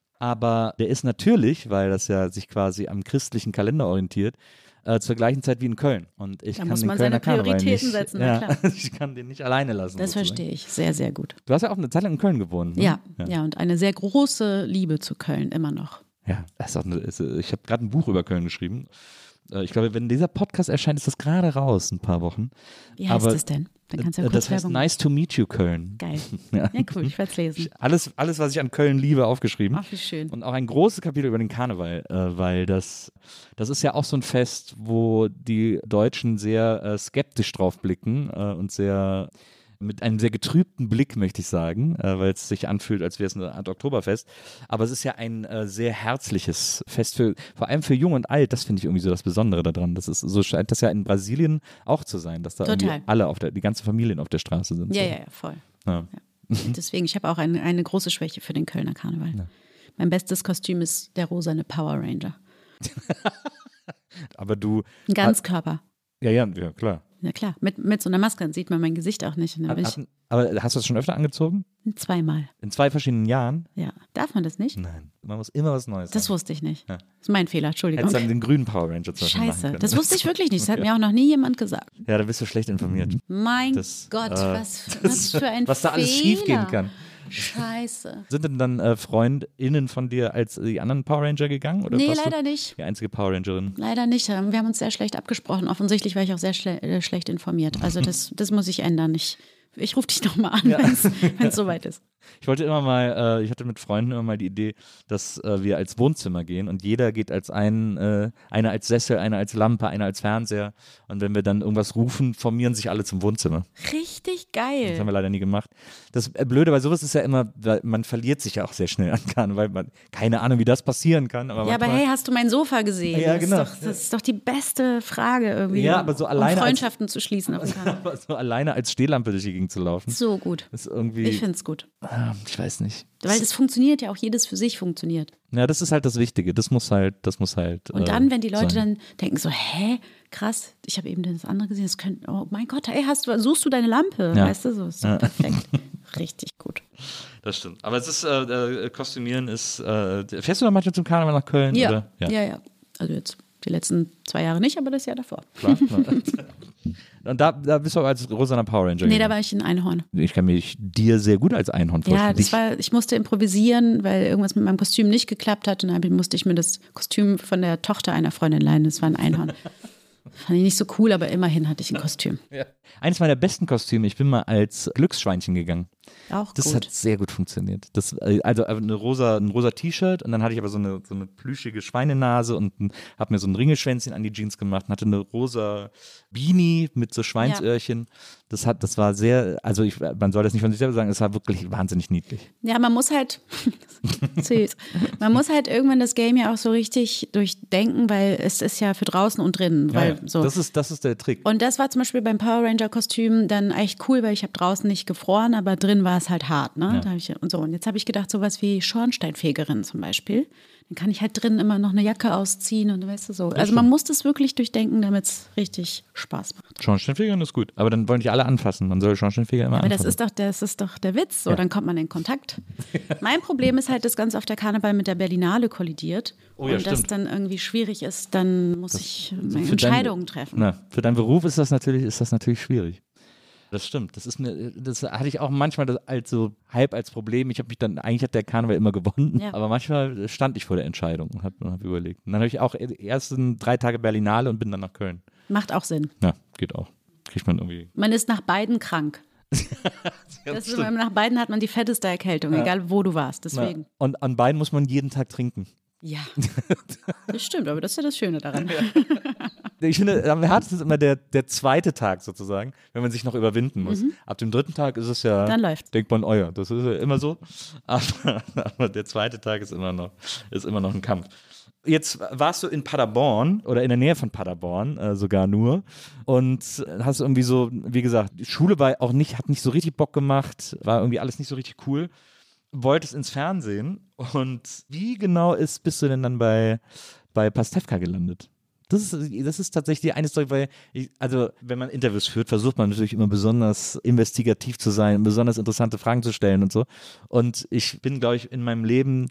Aber der ist natürlich, weil das ja sich quasi am christlichen Kalender orientiert, äh, zur gleichen Zeit wie in Köln. Und ich da kann muss den man Kölner seine Prioritäten nicht, setzen, ja, na klar. Ich kann den nicht alleine lassen. Das sozusagen. verstehe ich sehr, sehr gut. Du hast ja auch eine Zeit lang in Köln gewohnt. Ne? Ja, ja, ja, und eine sehr große Liebe zu Köln, immer noch. Ja, das ist auch eine, ist, ich habe gerade ein Buch über Köln geschrieben. Ich glaube, wenn dieser Podcast erscheint, ist das gerade raus, ein paar Wochen. Wie heißt Aber es denn? Dann kannst du ja kurz das heißt Werbung. Nice to meet you Köln. Geil. Ja, ja cool, ich werde es lesen. Alles, alles, was ich an Köln liebe, aufgeschrieben. Ach, wie schön. Und auch ein großes Kapitel über den Karneval, äh, weil das, das ist ja auch so ein Fest, wo die Deutschen sehr äh, skeptisch drauf blicken äh, und sehr mit einem sehr getrübten Blick, möchte ich sagen, äh, weil es sich anfühlt, als wäre es eine Art Oktoberfest. Aber es ist ja ein äh, sehr herzliches Fest, für, vor allem für Jung und Alt. Das finde ich irgendwie so das Besondere daran. Das ist, so scheint das ja in Brasilien auch zu sein, dass da irgendwie alle, auf der, die ganze Familien auf der Straße sind. Ja, so. ja, ja, voll. Ja. Ja. Deswegen, ich habe auch eine, eine große Schwäche für den Kölner Karneval. Ja. Mein bestes Kostüm ist der rosane Power Ranger. Aber du... Ein Ganzkörper. Ja, ja, ja, klar. Ja klar, mit, mit so einer Maske, dann sieht man mein Gesicht auch nicht. Hat, hat, aber hast du das schon öfter angezogen? Zweimal. In zwei verschiedenen Jahren? Ja. Darf man das nicht? Nein, man muss immer was Neues Das haben. wusste ich nicht. Ja. Das ist mein Fehler, Entschuldigung. Hättest dann den grünen Power Ranger zum Beispiel machen Scheiße, können. das wusste ich wirklich nicht. Das hat mir auch noch nie jemand gesagt. Ja, da bist du schlecht informiert. Mein das, Gott, äh, was, was für ein Was da alles Fehler. schief gehen kann. Scheiße. Sind denn dann äh, FreundInnen von dir als die anderen Power Ranger gegangen? Oder Nee, warst leider du nicht. Die einzige Power Rangerin? Leider nicht. Wir haben uns sehr schlecht abgesprochen. Offensichtlich war ich auch sehr schle äh, schlecht informiert. Also das, das muss ich ändern. Ich, ich rufe dich nochmal an, ja. wenn es soweit ist. Ich wollte immer mal, äh, ich hatte mit Freunden immer mal die Idee, dass äh, wir als Wohnzimmer gehen und jeder geht als ein, äh, einer als Sessel, einer als Lampe, einer als Fernseher und wenn wir dann irgendwas rufen, formieren sich alle zum Wohnzimmer. Richtig geil. Das haben wir leider nie gemacht. Das äh, Blöde bei sowas ist ja immer, man verliert sich ja auch sehr schnell an Karneval, weil man keine Ahnung, wie das passieren kann. Aber ja, aber hey, hast du mein Sofa gesehen? Ja, das genau. Ist doch, das ist doch die beste Frage irgendwie, ja, aber so alleine um Freundschaften als, zu schließen auf dem Karneval. Aber so alleine als Stehlampe durch die Gegend zu laufen. So gut. Ist irgendwie, ich finde es gut. Ich weiß nicht. Weil das funktioniert ja auch, jedes für sich funktioniert. Ja, das ist halt das Wichtige. Das muss halt, das muss halt. Und dann, wenn die Leute sein. dann denken so, hä, krass, ich habe eben das andere gesehen, das könnte, oh mein Gott, ey, hast du, suchst du deine Lampe? Ja. Weißt du, so ist so ja. perfekt. Richtig gut. Das stimmt. Aber es ist, äh, äh, Kostümieren ist, äh, fährst du dann manchmal zum Karneval nach Köln? Ja. Oder? Ja, ja, ja. Also jetzt die letzten zwei Jahre nicht, aber das Jahr davor. Klar. Und da, da bist du aber als rosaner Power Ranger. Nee, gegangen. da war ich ein Einhorn. Ich kann mich dir sehr gut als Einhorn vorstellen. Ja, das war, ich musste improvisieren, weil irgendwas mit meinem Kostüm nicht geklappt hat. Und dann musste ich mir das Kostüm von der Tochter einer Freundin leihen. Das war ein Einhorn. Fand ich nicht so cool, aber immerhin hatte ich ein Kostüm. Ja. Eines meiner besten Kostüme, ich bin mal als Glücksschweinchen gegangen. Auch Das gut. hat sehr gut funktioniert. Das, also eine rosa, ein rosa T-Shirt und dann hatte ich aber so eine, so eine plüschige Schweinenase und habe mir so ein Ringelschwänzchen an die Jeans gemacht und hatte eine rosa Beanie mit so Schweinsöhrchen. Ja. Das hat, das war sehr, also ich, man soll das nicht von sich selber sagen, es war wirklich wahnsinnig niedlich. Ja, man muss halt, süß, man muss halt irgendwann das Game ja auch so richtig durchdenken, weil es ist ja für draußen und drinnen. Weil ja, ja. So. Das ist, das ist der Trick. Und das war zum Beispiel beim Power Ranger Kostüm dann echt cool, weil ich habe draußen nicht gefroren, aber drin war es halt hart. Ne? Ja. Da hab ich, und so. Und jetzt habe ich gedacht, sowas wie Schornsteinfegerin zum Beispiel. Dann kann ich halt drin immer noch eine Jacke ausziehen und weißt du so. Also man muss das wirklich durchdenken, damit es richtig Spaß macht. Schornsteinfegerin ist gut, aber dann wollen die alle anfassen. Man soll Schornsteinfeger immer aber anfassen. Aber das ist doch, das ist doch der Witz. So, ja. Dann kommt man in Kontakt. Mein Problem ist halt, dass ganz oft der Karneval mit der Berlinale kollidiert. Oh ja, und das stimmt. dann irgendwie schwierig ist, dann muss das, ich für Entscheidungen dein, treffen. Na, für deinen Beruf ist das natürlich, ist das natürlich schwierig. Das stimmt. Das ist mir, das hatte ich auch manchmal das als so halb als Problem. Ich habe mich dann, eigentlich hat der Karneval immer gewonnen, ja. aber manchmal stand ich vor der Entscheidung und habe hab überlegt. Und dann habe ich auch erst drei Tage Berlinale und bin dann nach Köln. Macht auch Sinn. Ja, geht auch. Kriegt man irgendwie. Man ist nach beiden krank. ja, das ist, nach beiden hat man die fetteste Erkältung, ja. egal wo du warst. Deswegen. Ja. Und an beiden muss man jeden Tag trinken. Ja, das stimmt, aber das ist ja das Schöne daran. Ja. Ich finde, am härtesten ist immer der, der zweite Tag sozusagen, wenn man sich noch überwinden muss. Mhm. Ab dem dritten Tag ist es ja, dann läuft. denkt man, oh ja, das ist ja immer so. Aber, aber der zweite Tag ist immer noch, ist immer noch ein Kampf. Jetzt warst du in Paderborn oder in der Nähe von Paderborn äh, sogar nur und hast irgendwie so, wie gesagt, die Schule war auch nicht, hat nicht so richtig Bock gemacht, war irgendwie alles nicht so richtig cool. Wolltest ins Fernsehen und wie genau ist, bist du denn dann bei, bei Pastewka gelandet? Das ist, das ist tatsächlich die eine Story, weil ich, also wenn man Interviews führt, versucht man natürlich immer besonders investigativ zu sein, besonders interessante Fragen zu stellen und so. Und ich bin, glaube ich, in meinem Leben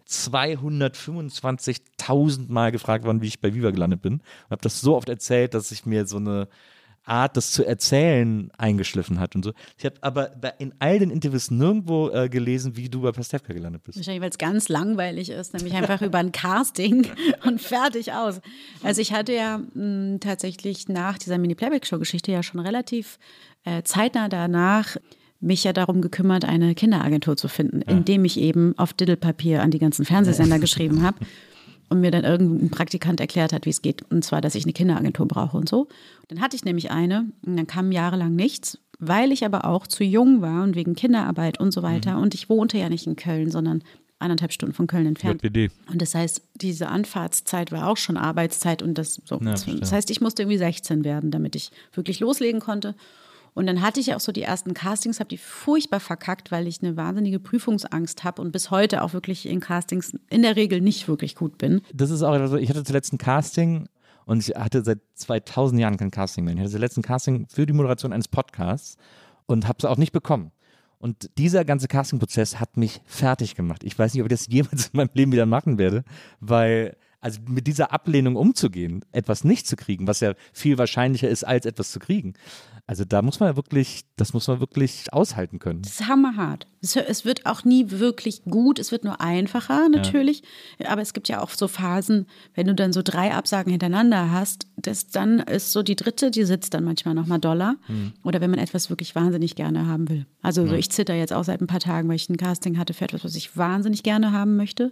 zweihundertfünfundzwanzigtausend Mal gefragt worden, wie ich bei Viva gelandet bin. Und habe das so oft erzählt, dass ich mir so eine Art, das zu erzählen, eingeschliffen hat und so. Ich habe aber in all den Interviews nirgendwo äh, gelesen, wie du bei Pastewka gelandet bist. Wahrscheinlich, weil es ganz langweilig ist, nämlich einfach über ein Casting und fertig aus. Also ich hatte ja mh, tatsächlich nach dieser Mini-Playback-Show-Geschichte ja schon relativ äh, zeitnah danach mich ja darum gekümmert, eine Kinderagentur zu finden, ja. indem ich eben auf Diddelpapier an die ganzen Fernsehsender geschrieben habe. Und mir dann irgendein Praktikant erklärt hat, wie es geht. Und zwar, dass ich eine Kinderagentur brauche und so. Und dann hatte ich nämlich eine und dann kam jahrelang nichts, weil ich aber auch zu jung war und wegen Kinderarbeit und so weiter. Mhm. Und ich wohnte ja nicht in Köln, sondern eineinhalb Stunden von Köln entfernt. J P D. Und das heißt, diese Anfahrtszeit war auch schon Arbeitszeit. Und das, so. Ja, das heißt, ich musste irgendwie sechzehn werden, damit ich wirklich loslegen konnte. Und dann hatte ich auch so die ersten Castings, habe die furchtbar verkackt, weil ich eine wahnsinnige Prüfungsangst habe und bis heute auch wirklich in Castings in der Regel nicht wirklich gut bin. Das ist auch, also ich hatte zuletzt ein Casting und ich hatte seit zweitausend Jahren kein Casting mehr. Ich hatte zuletzt ein Casting für die Moderation eines Podcasts und habe es auch nicht bekommen. Und dieser ganze Castingprozess hat mich fertig gemacht. Ich weiß nicht, ob ich das jemals in meinem Leben wieder machen werde, weil also mit dieser Ablehnung umzugehen, etwas nicht zu kriegen, was ja viel wahrscheinlicher ist, als etwas zu kriegen. Also da muss man ja wirklich, das muss man wirklich aushalten können. Das ist hammerhart. Es, es wird auch nie wirklich gut, es wird nur einfacher natürlich, ja. aber es gibt ja auch so Phasen, wenn du dann so drei Absagen hintereinander hast, das dann ist so die dritte, die sitzt dann manchmal nochmal doller. Hm. Oder wenn man etwas wirklich wahnsinnig gerne haben will. Also ja. so ich zitter jetzt auch seit ein paar Tagen, weil ich ein Casting hatte für etwas, was ich wahnsinnig gerne haben möchte.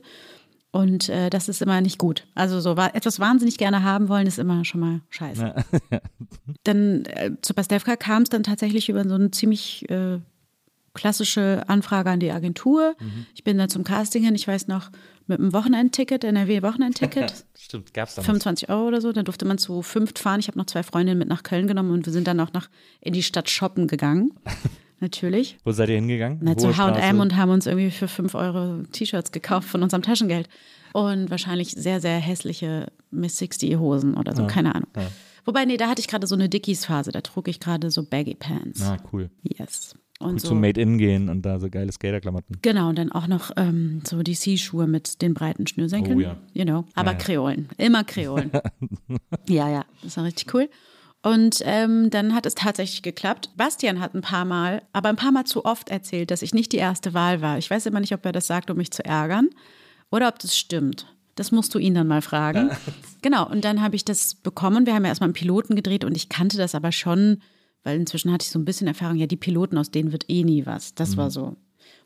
Und äh, das ist immer nicht gut. Also so etwas wahnsinnig gerne haben wollen, ist immer schon mal scheiße. Ja. Dann äh, zu Pastewka kam es dann tatsächlich über so eine ziemlich äh, klassische Anfrage an die Agentur. Mhm. Ich bin dann zum Casting hin, ich weiß noch, mit einem Wochenendticket, N R W-Wochenendticket. Stimmt, gab's damals. fünfundzwanzig Euro oder so, dann durfte man zu fünft fahren. Ich habe noch zwei Freundinnen mit nach Köln genommen und wir sind dann auch nach, in die Stadt shoppen gegangen. Natürlich. Wo seid ihr hingegangen? Na, zu H und M und haben uns irgendwie für fünf Euro T-Shirts gekauft von unserem Taschengeld. Und wahrscheinlich sehr, sehr hässliche Miss sechzig Hosen oder so, ja, keine Ahnung. Ja. Wobei, nee, da hatte ich gerade so eine Dickies-Phase, da trug ich gerade so Baggy Pants. Ah, cool. Yes. Und cool so, zum Made-In gehen und da so geile Skaterklamotten. Genau, und dann auch noch ähm, so die C-Schuhe mit den breiten Schnürsenkeln. Oh ja. You know, aber ja, ja. Kreolen, immer Kreolen. ja, ja, das war richtig cool. Und ähm, dann hat es tatsächlich geklappt. Bastian hat ein paar Mal, aber ein paar Mal zu oft erzählt, dass ich nicht die erste Wahl war. Ich weiß immer nicht, ob er das sagt, um mich zu ärgern oder ob das stimmt. Das musst du ihn dann mal fragen. Genau, und dann habe ich das bekommen. Wir haben ja erstmal einen Piloten gedreht und ich kannte das aber schon, weil inzwischen hatte ich so ein bisschen Erfahrung, ja, die Piloten, aus denen wird eh nie was. Das mhm. war so.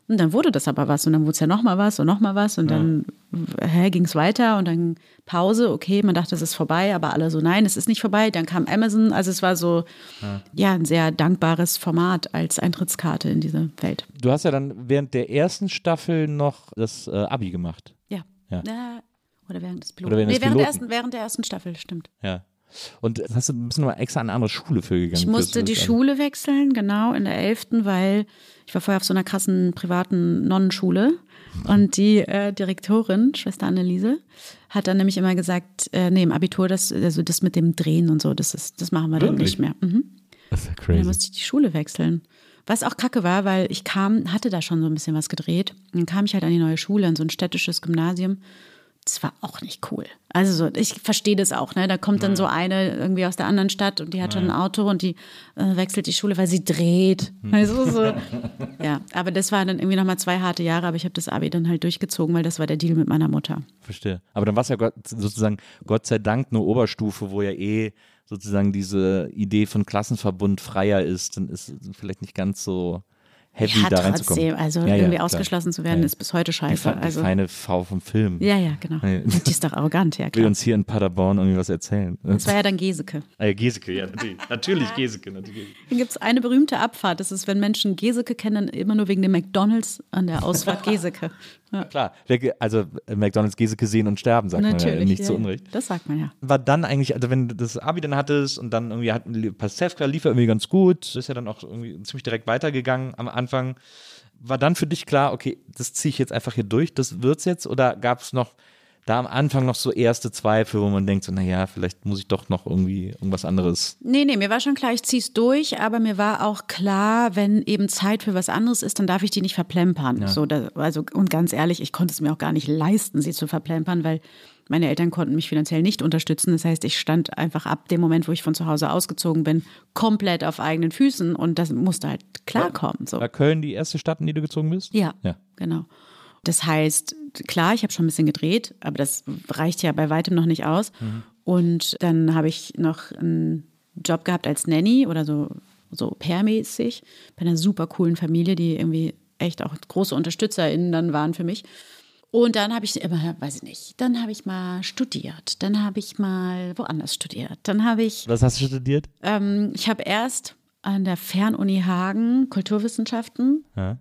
Und dann wurde das aber was und dann wurde es ja nochmal was und nochmal was und dann hä, ging es weiter und dann Pause, okay, man dachte, es ist vorbei, aber alle so, nein, es ist nicht vorbei. Dann kam Amazon, also es war so, ja, ja ein sehr dankbares Format als Eintrittskarte in diese Welt. Du hast ja dann während der ersten Staffel noch das äh, Abi gemacht. Ja. Ja. ja. Oder während des Piloten. Oder während nee, des während, der Piloten. ersten, während der ersten Staffel, stimmt. Ja. Und hast du ein bisschen mal extra an eine andere Schule für gegangen? Ich musste die Schule wechseln, genau, in der elften, weil ich war vorher auf so einer krassen privaten Nonnenschule und die äh, Direktorin, Schwester Anneliese, hat dann nämlich immer gesagt, äh, nee, im Abitur, das, also das mit dem Drehen und so, das, ist, das machen wir dann nicht mehr. Mhm. Das ist ja Und crazy. dann musste ich die Schule wechseln. Was auch kacke war, weil ich kam, hatte da schon so ein bisschen was gedreht. Und dann kam ich halt an die neue Schule, an so ein städtisches Gymnasium. Das war auch nicht cool. Also so, ich verstehe das auch, ne? Da kommt dann so eine irgendwie aus der anderen Stadt und die hat schon ein Auto und die äh, wechselt die Schule, weil sie dreht. Also so. Ja, aber das waren dann irgendwie nochmal zwei harte Jahre, aber ich habe das Abi dann halt durchgezogen, weil das war der Deal mit meiner Mutter. Verstehe. Aber dann war es ja Gott, sozusagen Gott sei Dank eine Oberstufe, wo ja eh sozusagen diese Idee von Klassenverbund freier ist, dann ist es vielleicht nicht ganz so heavy Ja, da reinzukommen. trotzdem, also Ja, ja, irgendwie klar. ausgeschlossen zu werden, Ja. ist bis heute Die, scheiße. fe die Also, feine Frau vom Film. ja, ja, genau. Ja. Die ist doch arrogant, ja Will klar. uns hier in Paderborn irgendwie was erzählen. Das war ja dann Geseke. Ah, ja, Geseke, ja, natürlich. Natürlich Geseke, natürlich. Dann gibt es eine berühmte Abfahrt, das ist, wenn Menschen Geseke kennen, immer nur wegen dem McDonalds an der Ausfahrt Geseke. Ja. Klar, also McDonalds Geseke sehen und sterben, sagt man ja Natürlich, nicht ja, zu ja. Unrecht. Das sagt man ja. War dann eigentlich, also wenn du das Abi dann hattest und dann irgendwie hat Pastewka lief ja irgendwie ganz gut, ist ja dann auch irgendwie ziemlich direkt weitergegangen am Anfang. War dann für dich klar, okay, das ziehe ich jetzt einfach hier durch, das wird's jetzt? Oder gab es noch da am Anfang noch so erste Zweifel, wo man denkt, so, naja, vielleicht muss ich doch noch irgendwie irgendwas anderes? Nee, nee, mir war schon klar, ich ziehe es durch, aber mir war auch klar, wenn eben Zeit für was anderes ist, dann darf ich die nicht verplempern. Ja. So, da, also, und ganz ehrlich, ich konnte es mir auch gar nicht leisten, sie zu verplempern, weil meine Eltern konnten mich finanziell nicht unterstützen. Das heißt, ich stand einfach ab dem Moment, wo ich von zu Hause ausgezogen bin, komplett auf eigenen Füßen und das musste halt klarkommen. So. War Köln die erste Stadt, in die du gezogen bist? Ja, Ja. genau. Das heißt, klar, ich habe schon ein bisschen gedreht, aber das reicht ja bei weitem noch nicht aus. Mhm. Und dann habe ich noch einen Job gehabt als Nanny oder so, so Pair-mäßig bei einer super coolen Familie, die irgendwie echt auch große UnterstützerInnen dann waren für mich. Und dann habe ich immer, weiß ich nicht, dann habe ich mal studiert, dann habe ich mal woanders studiert, dann habe ich, Was hast du studiert? ähm, ich habe erst an der Fernuni Hagen Kulturwissenschaften, Ja.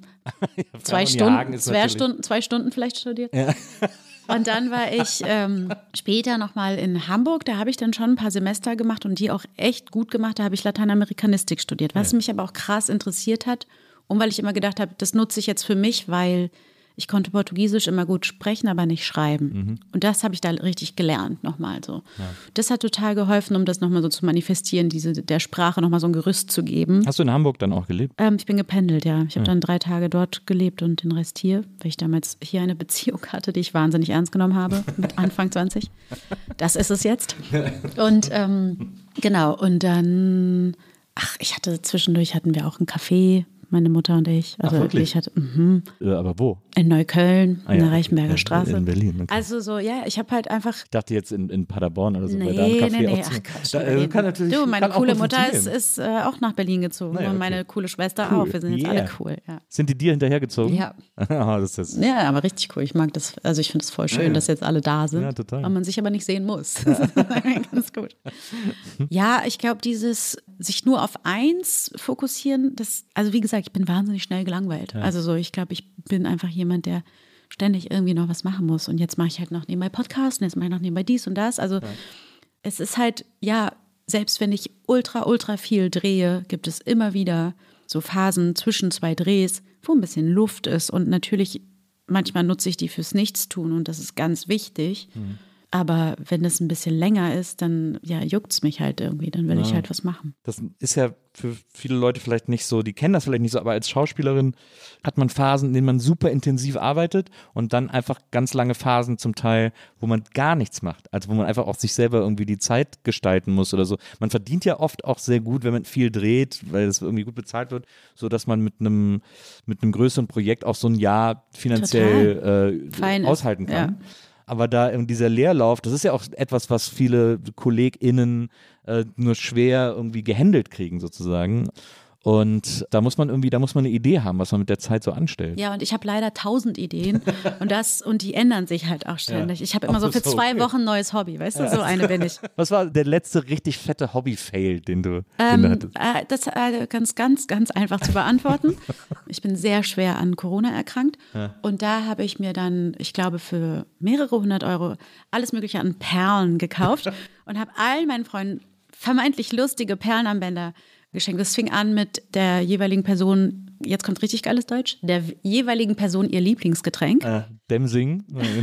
zwei Fernuni Stunden, Hagen ist zwei natürlich- Stunden, zwei Stunden vielleicht studiert. Ja. Und dann war ich ähm, später nochmal in Hamburg, da habe ich dann schon ein paar Semester gemacht und die auch echt gut gemacht, da habe ich Lateinamerikanistik studiert, was Ja. mich aber auch krass interessiert hat und weil ich immer gedacht habe, das nutze ich jetzt für mich, weil ich konnte Portugiesisch immer gut sprechen, aber nicht schreiben. Mhm. Und das habe ich da richtig gelernt nochmal so. Ja. Das hat total geholfen, um das nochmal so zu manifestieren, diese, der Sprache nochmal so ein Gerüst zu geben. Hast du in Hamburg dann auch gelebt? Ähm, ich bin gependelt, ja. Ich habe Ja. dann drei Tage dort gelebt und den Rest hier, weil ich damals hier eine Beziehung hatte, die ich wahnsinnig ernst genommen habe, mit Anfang zwanzig. Das ist es jetzt. Und ähm, genau, und dann, ach, ich hatte zwischendurch, hatten wir auch einen Café, meine Mutter und ich. Also Ach, wirklich? ich hatte, mhm. Äh, aber wo? In Neukölln, Ah, in ja. der Reichenberger Ja, Straße. in Berlin, okay. Also so, ja, ich habe halt einfach. Ich dachte jetzt in, in Paderborn oder so. Nee, weil da ein Café nee, nee, auch ach zu- Quatsch. da, äh, kann natürlich, du, meine kann auch coole gut Mutter ist, funktionieren. ist äh, auch nach Berlin gezogen Naja, und okay. meine coole Schwester Cool. auch. Wir sind jetzt Yeah. alle cool, ja. Sind die dir hinterhergezogen? Ja. Ah, das ist Ja, aber richtig cool. Ich mag das, also ich finde es voll schön, Ja. dass jetzt alle da sind. Ja, total. Und man sich aber nicht sehen muss. Ganz gut. Ja, ich glaube, dieses sich nur auf eins fokussieren, das, also wie gesagt, ich bin wahnsinnig schnell gelangweilt. Ja. Also so, ich glaube, ich bin einfach jemand, der ständig irgendwie noch was machen muss. Und jetzt mache ich halt noch nebenbei Podcasts, und jetzt mache ich noch nebenbei dies und das. Also es ist halt, ja, selbst wenn ich ultra, ultra viel drehe, gibt es immer wieder so Phasen zwischen zwei Drehs, wo ein bisschen Luft ist. Und natürlich, manchmal nutze ich die fürs Nichtstun und das ist ganz wichtig. Mhm. Aber wenn es ein bisschen länger ist, dann ja, juckt es mich halt irgendwie. Dann will Ja. ich halt was machen. Das ist ja für viele Leute vielleicht nicht so, die kennen das vielleicht nicht so, aber als Schauspielerin hat man Phasen, in denen man super intensiv arbeitet und dann einfach ganz lange Phasen zum Teil, wo man gar nichts macht. Also wo man einfach auch sich selber irgendwie die Zeit gestalten muss oder so. Man verdient ja oft auch sehr gut, wenn man viel dreht, weil es irgendwie gut bezahlt wird, so dass man mit einem mit einem größeren Projekt auch so ein Jahr finanziell äh, Fein ist, aushalten kann. ja. Aber da in dieser Leerlauf, das ist ja auch etwas, was viele KollegInnen äh, nur schwer irgendwie gehandelt kriegen sozusagen. Und da muss man irgendwie, da muss man eine Idee haben, was man mit der Zeit so anstellt. Ja, und ich habe leider tausend Ideen und das und die ändern sich halt auch ständig. Ja. Ich habe immer Ach, so für so, zwei okay. Wochen ein neues Hobby, weißt du, Ja. so eine bin ich. Was war der letzte richtig fette Hobby-Fail, den du, Ähm, den du hattest? äh, das äh, ganz, ganz, ganz einfach zu beantworten. Ich bin sehr schwer an Corona erkrankt Ja. und da habe ich mir dann, ich glaube, für mehrere hundert Euro alles Mögliche an Perlen gekauft und habe allen meinen Freunden vermeintlich lustige Perlenarmbänder geschenkt. Das fing an mit der jeweiligen Person, jetzt kommt richtig geiles Deutsch, der jeweiligen Person ihr Lieblingsgetränk. Äh, Demsing.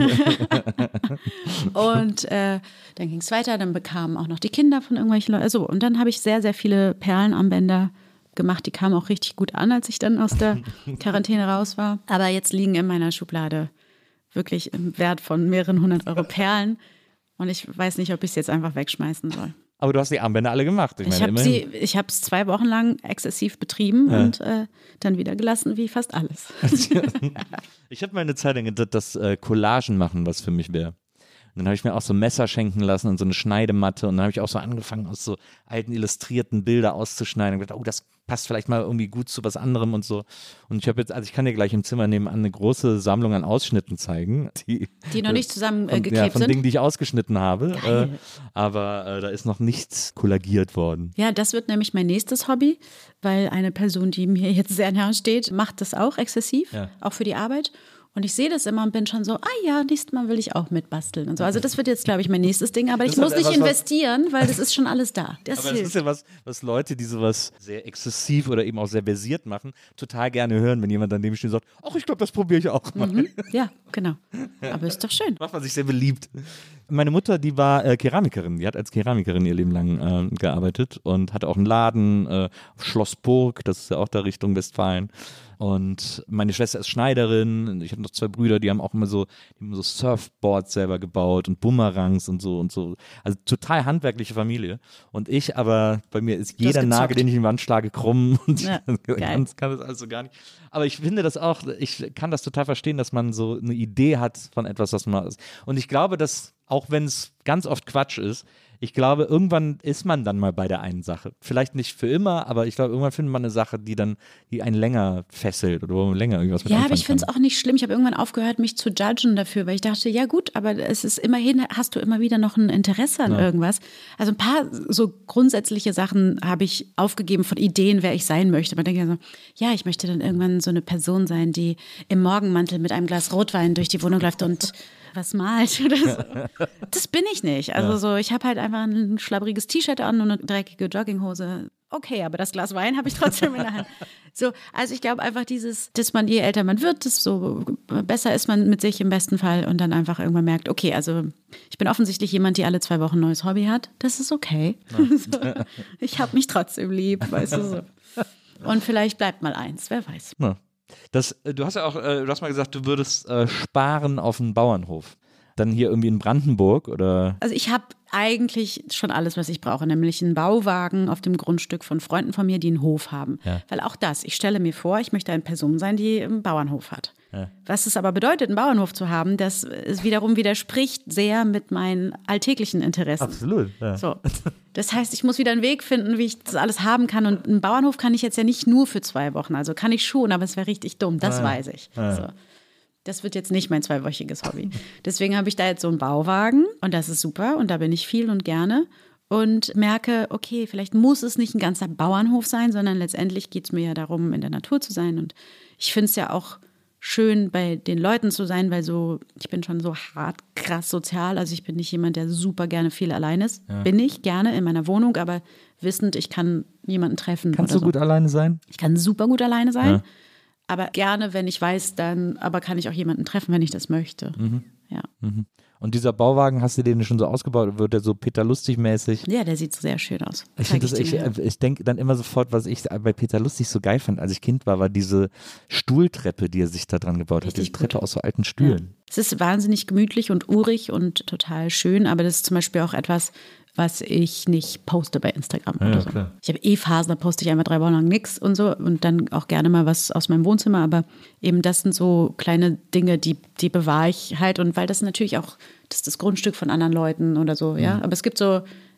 Und äh, dann ging es weiter, dann bekamen auch noch die Kinder von irgendwelchen Leuten. Also, und dann habe ich sehr, sehr viele Perlenarmbänder gemacht. Die kamen auch richtig gut an, als ich dann aus der Quarantäne raus war. Aber jetzt liegen in meiner Schublade wirklich im Wert von mehreren hundert Euro Perlen. Und ich weiß nicht, ob ich es jetzt einfach wegschmeißen soll. Aber du hast die Armbänder alle gemacht. Ich, Ich meine, habe sie, immerhin. ich habe es zwei Wochen lang exzessiv betrieben Ja. und äh, dann wieder gelassen, wie fast alles. Ich habe mal eine Zeit lang gedacht, dass äh, Collagen machen was für mich wäre. Und dann habe ich mir auch so Messer schenken lassen und so eine Schneidematte und dann habe ich auch so angefangen, aus so alten illustrierten Bilder auszuschneiden und gedacht, oh, das passt vielleicht mal irgendwie gut zu was anderem und so. Und ich habe jetzt, also ich kann dir gleich im Zimmer nebenan eine große Sammlung an Ausschnitten zeigen, die, Die noch nicht zusammengeklebt von, ja, von sind. Dingen, die ich ausgeschnitten habe. Äh, Geil. aber äh, da ist noch nichts kollagiert worden. Ja, das wird nämlich mein nächstes Hobby, weil eine Person, die mir jetzt sehr nahe steht, macht das auch exzessiv, Ja. auch für die Arbeit. Und ich sehe das immer und bin schon so, ah ja, nächstes Mal will ich auch mitbasteln und so. Also das wird jetzt, glaube ich, mein nächstes Ding. Aber Das ich ist muss halt nicht etwas, was- investieren, weil das ist schon alles da. Das Aber das ist hilft. ja was, was Leute, die sowas sehr exzessiv oder eben auch sehr versiert machen, total gerne hören, wenn jemand daneben steht und sagt, ach, ich glaube, das probiere ich auch mal. Mhm. Ja, genau. Aber ist doch schön. Macht man sich sehr beliebt. Meine Mutter, die war äh, Keramikerin, die hat als Keramikerin ihr Leben lang äh, gearbeitet und hatte auch einen Laden, äh, Schloss Burg, das ist ja auch da Richtung Westfalen. Und meine Schwester ist Schneiderin, ich habe noch zwei Brüder, die haben auch immer so, die haben so Surfboards selber gebaut und Bumerangs und so und so. Also total handwerkliche Familie. Und ich aber, bei mir ist jeder gezockt. Nagel, den ich in die Wand schlage, krumm und Ja, ich geil. kann, kann das also gar nicht. Aber ich finde das auch, ich kann das total verstehen, dass man so eine Idee hat von etwas, was man ist. Und ich glaube, dass, auch wenn es ganz oft Quatsch ist, ich glaube, irgendwann ist man dann mal bei der einen Sache. Vielleicht nicht für immer, aber ich glaube, irgendwann findet man eine Sache, die dann, die einen länger fesselt oder wo man länger irgendwas mit Ja, aber anfangen ich finde es kann. auch nicht schlimm. Ich habe irgendwann aufgehört, mich zu judgen dafür, weil ich dachte, ja gut, aber es ist immerhin, hast du immer wieder noch ein Interesse an Ja. irgendwas. Also ein paar so grundsätzliche Sachen habe ich aufgegeben von Ideen, wer ich sein möchte. Man denkt ja so, ja, ich möchte dann irgendwann so eine Person sein, die im Morgenmantel mit einem Glas Rotwein durch die Wohnung läuft und was malt oder so. Das bin ich nicht. Also Ja. so, ich habe halt einfach ein schlabbriges T-Shirt an und eine dreckige Jogginghose. Okay, aber das Glas Wein habe ich trotzdem in der Hand. So, also ich glaube einfach dieses, dass man, je älter man wird, desto besser ist man mit sich im besten Fall und dann einfach irgendwann merkt, okay, also ich bin offensichtlich jemand, die alle zwei Wochen ein neues Hobby hat. Das ist okay. So, ich habe mich trotzdem lieb, weißt du so. Und vielleicht bleibt mal eins, wer weiß. Ja. Das, äh, du hast ja auch, äh, du hast mal gesagt, du würdest äh, sparen auf einen Bauernhof. Dann hier irgendwie in Brandenburg oder? Also ich habe eigentlich schon alles, was ich brauche, nämlich einen Bauwagen auf dem Grundstück von Freunden von mir, die einen Hof haben. Ja. Weil auch das, ich stelle mir vor, ich möchte eine Person sein, die einen Bauernhof hat. Ja. Was es aber bedeutet, einen Bauernhof zu haben, das ist wiederum widerspricht sehr mit meinen alltäglichen Interessen. Absolut. Ja. So. Das heißt, ich muss wieder einen Weg finden, wie ich das alles haben kann. Und einen Bauernhof kann ich jetzt ja nicht nur für zwei Wochen. Also kann ich schon, aber es wäre richtig dumm, das Ja. weiß ich. Ja. So. Das wird jetzt nicht mein zweiwöchiges Hobby. Deswegen habe ich da jetzt so einen Bauwagen und das ist super und da bin ich viel und gerne und merke, okay, vielleicht muss es nicht ein ganzer Bauernhof sein, sondern letztendlich geht es mir ja darum, in der Natur zu sein und ich finde es ja auch schön, bei den Leuten zu sein, weil so, ich bin schon so hart, krass sozial, also ich bin nicht jemand, der super gerne viel allein ist. Ja. Bin ich gerne in meiner Wohnung, aber wissend, ich kann jemanden treffen. Kannst oder du gut so. alleine sein? Ich kann super gut alleine sein. Ja. Aber gerne, wenn ich weiß, dann, aber kann ich auch jemanden treffen, wenn ich das möchte. Mhm. Ja. Mhm. Und dieser Bauwagen, hast du den schon so ausgebaut? Wird der so Peter Lustig-mäßig? Ja, der sieht sehr schön aus. Ich, Zeig find das, dir ich, mal. ich denke dann immer sofort, was ich bei Peter Lustig so geil fand, als ich Kind war, war diese Stuhltreppe, die er sich da dran gebaut hat. Richtig Diese Treppe gut. aus so alten Stühlen. Es ist wahnsinnig gemütlich und urig und total schön, aber das ist zum Beispiel auch etwas, was ich nicht poste bei Instagram Ja, oder so. klar. Ich habe eh Phasen, da poste ich einmal drei Wochen lang nichts und so und dann auch gerne mal was aus meinem Wohnzimmer, aber eben das sind so kleine Dinge, die, die bewahre ich halt und weil das natürlich auch, das ist das Grundstück von anderen Leuten oder so, ja. Aber es gibt so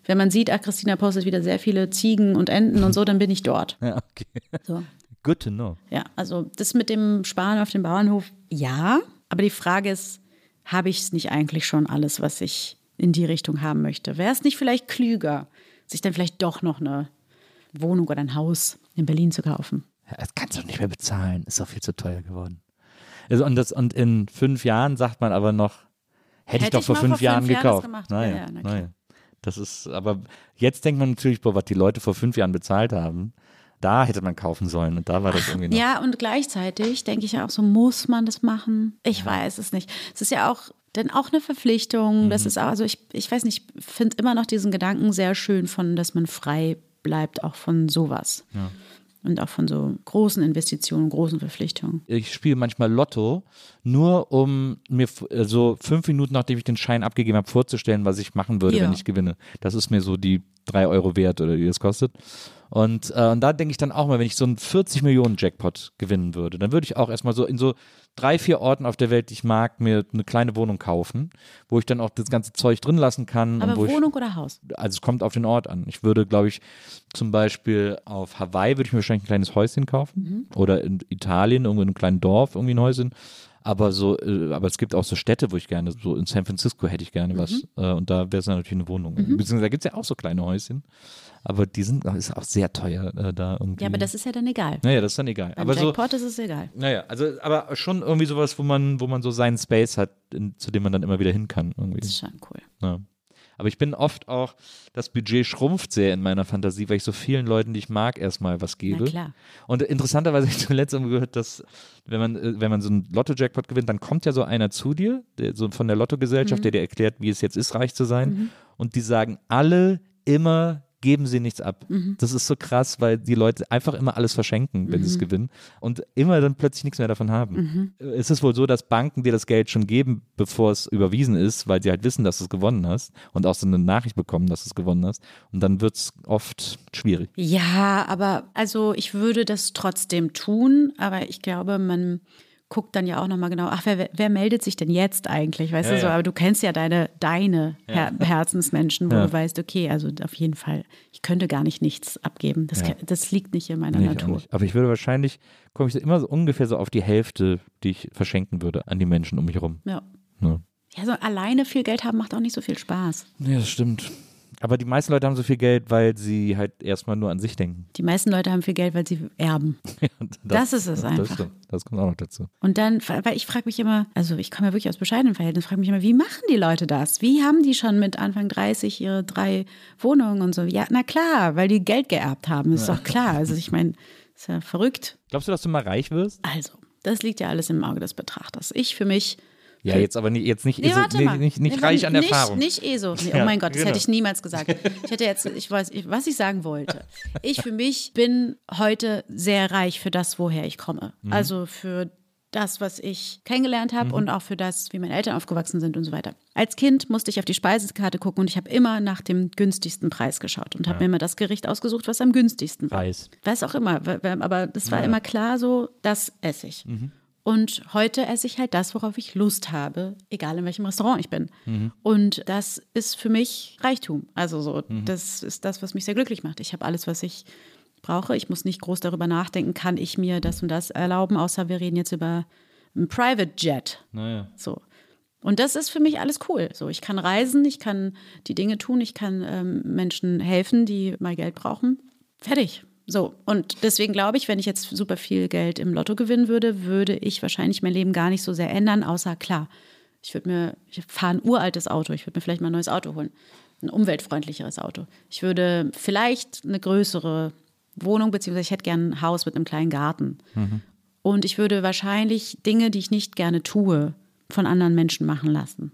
Wenn man sieht, ach, Christina postet wieder sehr viele Ziegen und Enten und so, dann bin ich dort. Ja, okay. So. Good to know. Ja, also das mit dem Sparen auf dem Bauernhof, ja. Aber die Frage ist, habe ich es nicht eigentlich schon alles, was ich in die Richtung haben möchte? Wäre es nicht vielleicht klüger, sich dann vielleicht doch noch eine Wohnung oder ein Haus in Berlin zu kaufen? Ja, das kannst du nicht mehr bezahlen. Ist doch viel zu teuer geworden. Also und, das, und in fünf Jahren sagt man aber noch, hätte, hätte ich doch ich vor fünf, fünf Jahren Jahren gekauft. Gemacht. Naja, ja, ja, na naja. Das ist, aber jetzt denkt man natürlich, boah, was die Leute vor fünf Jahren bezahlt haben, da hätte man kaufen sollen und da war das irgendwie noch. Ja, und gleichzeitig denke ich ja auch so, muss man das machen? Ich ja. weiß es nicht. Es ist ja auch, denn auch eine Verpflichtung, mhm. das ist auch, also ich, ich weiß nicht, ich finde immer noch diesen Gedanken sehr schön von, dass man frei bleibt, auch von sowas. Ja. Und auch von so großen Investitionen, großen Verpflichtungen. Ich spiele manchmal Lotto, nur um mir so also fünf Minuten, nachdem ich den Schein abgegeben habe, vorzustellen, was ich machen würde, ja. wenn ich gewinne. Das ist mir so die drei Euro wert oder wie das kostet. Und, äh, und da denke ich dann auch mal, wenn ich so einen vierzig Millionen Jackpot gewinnen würde, dann würde ich auch erstmal so in so drei, vier Orten auf der Welt, die ich mag, mir eine kleine Wohnung kaufen, wo ich dann auch das ganze Zeug drin lassen kann. Aber und wo Wohnung ich, oder Haus? Also es kommt auf den Ort an. Ich würde, glaube ich, zum Beispiel auf Hawaii würde ich mir wahrscheinlich ein kleines Häuschen kaufen mhm. oder in Italien, irgendwo in einem kleinen Dorf irgendwie ein Häuschen. Aber so, äh, aber es gibt auch so Städte, wo ich gerne, so in San Francisco hätte ich gerne was. Mhm. Äh, und da wäre es dann natürlich eine Wohnung. Mhm. Beziehungsweise da gibt es ja auch so kleine Häuschen. Aber die sind ist auch sehr teuer äh, da irgendwie. Ja, aber das ist ja dann egal. Naja, das ist dann egal. Beim aber Jackpot so, ist es egal. Naja, also aber schon irgendwie sowas, wo man, wo man so seinen Space hat, in, zu dem man dann immer wieder hin kann. Irgendwie. Das ist schon cool. Ja. Aber ich bin oft auch, das Budget schrumpft sehr in meiner Fantasie, weil ich so vielen Leuten, die ich mag, erstmal was gebe. Na klar. Und interessanterweise habe ich zuletzt gehört, dass wenn man, wenn man so einen Lotto-Jackpot gewinnt, dann kommt ja so einer zu dir, der, so von der Lottogesellschaft, mhm. der dir erklärt, wie es jetzt ist, reich zu sein. Mhm. Und die sagen alle immer, geben sie nichts ab. Mhm. Das ist so krass, weil die Leute einfach immer alles verschenken, wenn mhm. sie es gewinnen und immer dann plötzlich nichts mehr davon haben. Mhm. Es ist wohl so, dass Banken dir das Geld schon geben, bevor es überwiesen ist, weil sie halt wissen, dass du es gewonnen hast und auch so eine Nachricht bekommen, dass du es gewonnen hast. Und dann wird es oft schwierig. Ja, aber also ich würde das trotzdem tun, aber ich glaube, man guckt dann ja auch nochmal genau, ach, wer, wer meldet sich denn jetzt eigentlich, weißt ja, du so, ja. aber du kennst ja deine, deine ja. Her- Herzensmenschen, wo ja. du weißt, okay, also auf jeden Fall, ich könnte gar nicht nichts abgeben, das, ja. kann, das liegt nicht in meiner nee, Natur. Aber ich würde wahrscheinlich, komme ich so immer so ungefähr so auf die Hälfte, die ich verschenken würde an die Menschen um mich herum. Ja. Ja, ja so alleine viel Geld haben macht auch nicht so viel Spaß. Ja, das stimmt. Aber die meisten Leute haben so viel Geld, weil sie halt erstmal nur an sich denken. Die meisten Leute haben viel Geld, weil sie erben. Ja, das, das ist es einfach. Das, das kommt auch noch dazu. Und dann, weil ich frage mich immer, also ich komme ja wirklich aus bescheidenen Verhältnissen, frage mich immer, wie machen die Leute das? Wie haben die schon mit Anfang dreißig ihre drei Wohnungen und so? Ja, na klar, weil die Geld geerbt haben, ist ja. doch klar. Also ich meine, ist ja verrückt. Glaubst du, dass du mal reich wirst? Also, das liegt ja alles im Auge des Betrachters. Ich für mich... Ja, jetzt aber nicht, jetzt nicht, nee, eso, warte nicht, mal. nicht, nicht nee, reich an nicht, Erfahrung. Nicht ESO. Nee, oh ja, mein Gott, das genau. hätte ich niemals gesagt. Ich hätte jetzt, ich weiß, was ich sagen wollte. Ich für mich bin heute sehr reich für das, woher ich komme. Mhm. Also für das, was ich kennengelernt habe mhm. und auch für das, wie meine Eltern aufgewachsen sind und so weiter. Als Kind musste ich auf die Speisekarte gucken und ich habe immer nach dem günstigsten Preis geschaut und habe ja. mir immer das Gericht ausgesucht, was am günstigsten war. Reis. Was auch immer, aber das war ja. immer klar so, das esse ich. Mhm. Und heute esse ich halt das, worauf ich Lust habe, egal in welchem Restaurant ich bin. Mhm. Und das ist für mich Reichtum. Also so, mhm. das ist das, was mich sehr glücklich macht. Ich habe alles, was ich brauche. Ich muss nicht groß darüber nachdenken, kann ich mir das und das erlauben, außer wir reden jetzt über ein Private Jet. Naja. So. Und das ist für mich alles cool. So, ich kann reisen, ich kann die Dinge tun, ich kann ähm, Menschen helfen, die mal Geld brauchen. Fertig. So, und deswegen glaube ich, wenn ich jetzt super viel Geld im Lotto gewinnen würde, würde ich wahrscheinlich mein Leben gar nicht so sehr ändern, außer klar, ich würde mir, ich fahre ein uraltes Auto, ich würde mir vielleicht mal ein neues Auto holen, ein umweltfreundlicheres Auto. Ich würde vielleicht eine größere Wohnung, beziehungsweise ich hätte gerne ein Haus mit einem kleinen Garten. Mhm. Und ich würde wahrscheinlich Dinge, die ich nicht gerne tue, von anderen Menschen machen lassen.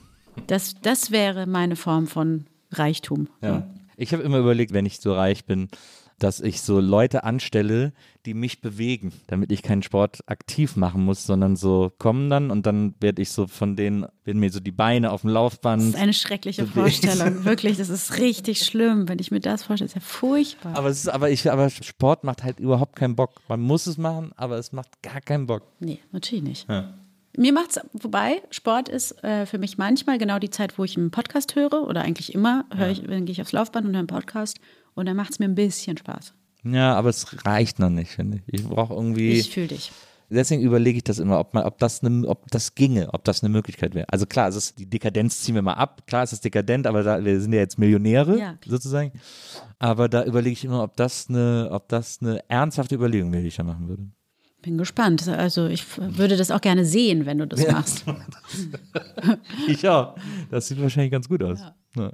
Das, das wäre meine Form von Reichtum. Ja. Ich habe immer überlegt, wenn ich so reich bin, dass ich so Leute anstelle, die mich bewegen, damit ich keinen Sport aktiv machen muss, sondern so kommen dann und dann werde ich so von denen, werden mir so die Beine auf dem Laufband. Das ist eine schreckliche Vorstellung, wirklich, das ist richtig schlimm, wenn ich mir das vorstelle, das ist ja furchtbar. Aber, es ist, aber, ich, aber Sport macht halt überhaupt keinen Bock. Man muss es machen, aber es macht gar keinen Bock. Nee, natürlich nicht. Ja. Mir macht's, wobei Sport ist äh, für mich manchmal genau die Zeit, wo ich einen Podcast höre oder eigentlich immer, höre ich, dann gehe ich aufs Laufband und höre einen Podcast und dann macht es mir ein bisschen Spaß. Ja, aber es reicht noch nicht, finde ich. Ich brauche irgendwie. Ich fühle dich. Deswegen überlege ich das immer, ob man, ob das eine, ob das ginge, ob das eine Möglichkeit wäre. Also klar, es ist, die Dekadenz ziehen wir mal ab. Klar, es ist dekadent, aber da, wir sind ja jetzt Millionäre Ja. sozusagen. Aber da überlege ich immer, ob das eine, ob das eine ernsthafte Überlegung wäre, die ich da machen würde. Bin gespannt. Also ich f- würde das auch gerne sehen, wenn du das Ja. machst. Ich auch. Das sieht wahrscheinlich ganz gut aus. Ja.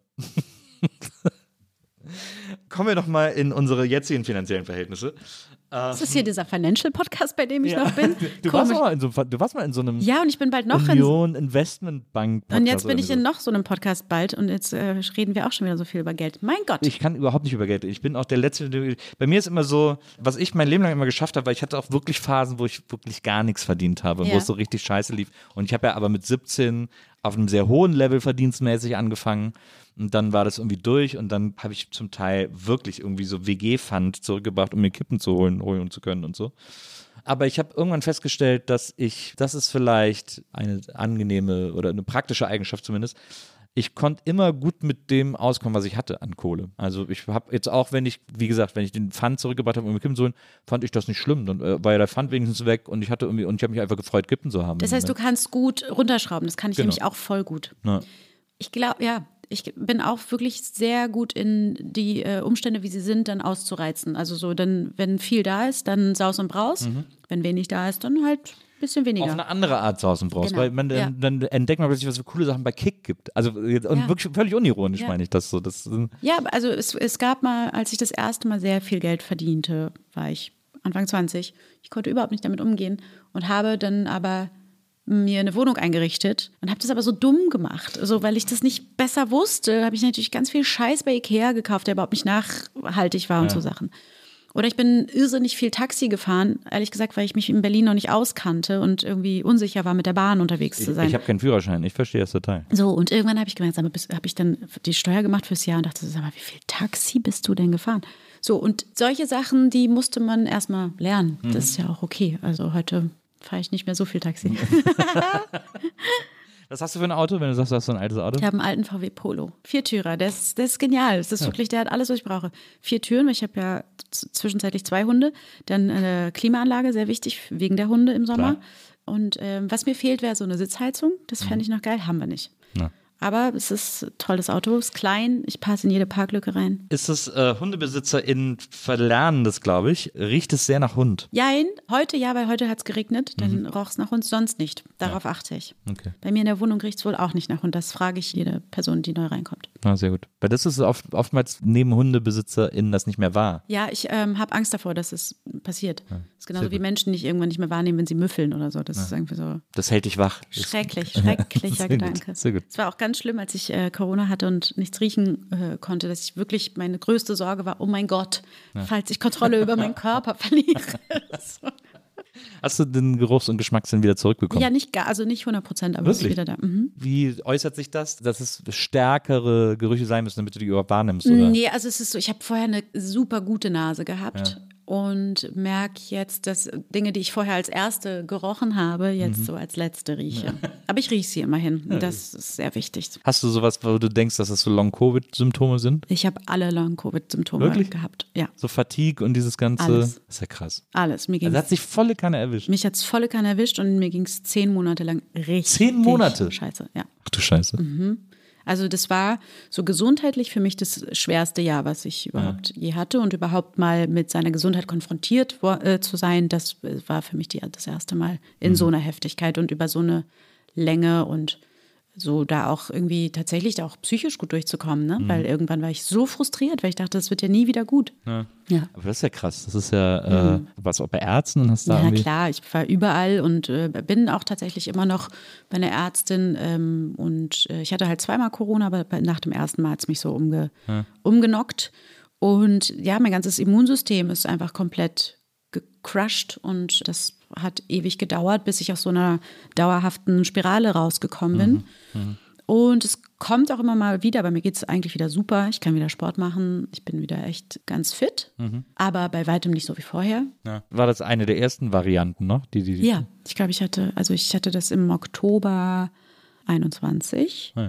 Kommen wir doch mal in unsere jetzigen finanziellen Verhältnisse. Ist das hier dieser Financial Podcast, bei dem ich noch bin? Du warst, Komisch. mal in so, du warst mal in so einem Ja, und ich bin bald noch in. Union Investment Bank Podcast. Und jetzt bin ich in oder noch so einem Podcast bald und jetzt äh, reden wir auch schon wieder so viel über Geld. Mein Gott. so. Ich kann überhaupt nicht über Geld reden. Ich bin auch der Letzte. der- Bei mir ist immer so, was ich mein Leben lang immer geschafft habe, weil ich hatte auch wirklich Phasen, wo ich wirklich gar nichts verdient habe, Ja. wo es so richtig scheiße lief. Und ich habe ja aber mit siebzehn auf einem sehr hohen Level verdienstmäßig angefangen. Und dann war das irgendwie durch und dann habe ich zum Teil wirklich irgendwie so W G-Pfand zurückgebracht, um mir Kippen zu holen, holen zu können und so. Aber ich habe irgendwann festgestellt, dass ich, das ist vielleicht eine angenehme oder eine praktische Eigenschaft zumindest, ich konnte immer gut mit dem auskommen, was ich hatte an Kohle. Also ich habe jetzt auch, wenn ich, wie gesagt, wenn ich den Pfand zurückgebracht habe, um mir Kippen zu holen, fand ich das nicht schlimm. Dann äh, war ja der Pfand wenigstens weg und ich hatte irgendwie, und ich habe mich einfach gefreut, Kippen zu haben. Das heißt, du kannst gut runterschrauben. Das kann ich Genau. nämlich auch voll gut. Ja. Ich glaube, ja, ich bin auch wirklich sehr gut in die äh, Umstände, wie sie sind, dann auszureizen. Also so, dann, wenn viel da ist, dann Saus und Braus. Wenn wenig da ist, dann halt ein bisschen weniger. Auf eine andere Art zu Hause brauchst, Genau. weil man dann, Ja. dann entdeckt man plötzlich, was für coole Sachen bei Kick gibt. Also jetzt, und Ja. wirklich völlig unironisch Ja. meine ich das so. Das, äh, Ja, also es, es gab mal, als ich das erste Mal sehr viel Geld verdiente, war ich Anfang zwanzig. Ich konnte überhaupt nicht damit umgehen und habe dann aber mir eine Wohnung eingerichtet und habe das aber so dumm gemacht. Also, weil ich das nicht besser wusste, habe ich natürlich ganz viel Scheiß bei Ikea gekauft, der überhaupt nicht nachhaltig war und so Sachen. Oder ich bin irrsinnig viel Taxi gefahren, ehrlich gesagt, weil ich mich in Berlin noch nicht auskannte und irgendwie unsicher war, mit der Bahn unterwegs ich zu sein. ich habe keinen Führerschein, ich verstehe das total. So, und irgendwann habe ich gemerkt, habe ich dann die Steuer gemacht fürs Jahr und dachte, sag mal, wie viel Taxi bist du denn gefahren? So, und solche Sachen, die musste man erstmal lernen. Mhm. Das ist ja auch okay. Also heute fahre ich nicht mehr so viel Taxi. Was hast du für ein Auto, wenn du sagst, du hast so ein altes Auto? Ich habe einen alten V W Polo. Viertürer, der ist, der ist genial. Das ist wirklich, der hat alles, was ich brauche. Vier Türen, weil ich habe ja z- zwischenzeitlich zwei Hunde. Dann eine Klimaanlage, sehr wichtig, wegen der Hunde im Sommer. Klar. Und ähm, was mir fehlt, wäre so eine Sitzheizung. Das fände ich noch geil, haben wir nicht. Na. Aber es ist ein tolles Auto, ist klein, ich passe in jede Parklücke rein. Ist es äh, HundebesitzerInnen verlernen das, glaube ich, riecht es sehr nach Hund. Jein, heute ja, weil heute hat es geregnet, dann roch es nach Hund, sonst nicht. Darauf achte ich. Okay. Bei mir in der Wohnung riecht es wohl auch nicht nach Hund, das frage ich jede Person, die neu reinkommt. Ah, sehr gut. Weil das ist oft, oftmals neben HundebesitzerInnen das nicht mehr wahr. Ja, ich ähm, habe Angst davor, dass es passiert. Das ist genauso sehr wie gut. Menschen nicht irgendwann nicht mehr wahrnehmen, wenn sie müffeln oder so. Das ist irgendwie so Das hält dich wach. Das- schrecklich, schrecklicher Sehr Gedanke. gut, sehr gut. Es war auch ganz schlimm, als ich äh, Corona hatte und nichts riechen äh, konnte, dass ich wirklich, meine größte Sorge war, oh mein Gott, falls ich Kontrolle über meinen Körper verliere. So. Hast du den Geruchs- und Geschmackssinn wieder zurückbekommen? Ja, nicht gar, also nicht hundert Prozent, aber es ist Wirklich? wieder da. Mhm. Wie äußert sich das? Dass es stärkere Gerüche sein müssen, damit du die überhaupt wahrnimmst, oder? Nee, also es ist so, ich habe vorher eine super gute Nase gehabt und merke jetzt, dass Dinge, die ich vorher als erste gerochen habe, jetzt so als letzte rieche. Aber ich rieche sie immerhin. Und das ist sehr wichtig. Hast du sowas, wo du denkst, dass das so Long-Covid-Symptome sind? Ich habe alle Long-Covid-Symptome Wirklich? gehabt. Ja, So Fatigue und dieses ganze. Alles. Das ist ja krass. alles. Mir Also ging's, hat sich volle Kanne erwischt. mich hat es volle Kanne erwischt und mir ging es zehn Monate lang richtig Zehn Monate? scheiße. Ja. Ach du Scheiße. Also das war so gesundheitlich für mich das schwerste Jahr, was ich überhaupt je hatte. Und überhaupt mal mit seiner Gesundheit konfrontiert wo, äh, zu sein, das äh, war für mich die, das erste Mal in Mhm. so einer Heftigkeit und über so eine Länge und so da auch irgendwie tatsächlich da auch psychisch gut durchzukommen. Ne? Mhm. Weil irgendwann war ich so frustriert, weil ich dachte, das wird ja nie wieder gut. Ja. Ja. Aber das ist ja krass. Das ist ja, äh, du warst auch bei Ärzten und hast da Ja, irgendwie. klar, ich war überall und äh, bin auch tatsächlich immer noch bei einer Ärztin. Ähm, und äh, ich hatte halt zweimal Corona, aber bei, nach dem ersten Mal hat es mich so umge, umgenockt. Und ja, mein ganzes Immunsystem ist einfach komplett gecrushed und das hat ewig gedauert, bis ich aus so einer dauerhaften Spirale rausgekommen bin. Und es kommt auch immer mal wieder, bei mir geht es eigentlich wieder super. Ich kann wieder Sport machen, ich bin wieder echt ganz fit, mhm. aber bei weitem nicht so wie vorher. Ja. War das eine der ersten Varianten noch? Die, die, die ja, ich glaube, ich hatte, also ich hatte das im Oktober einundzwanzig. Ja.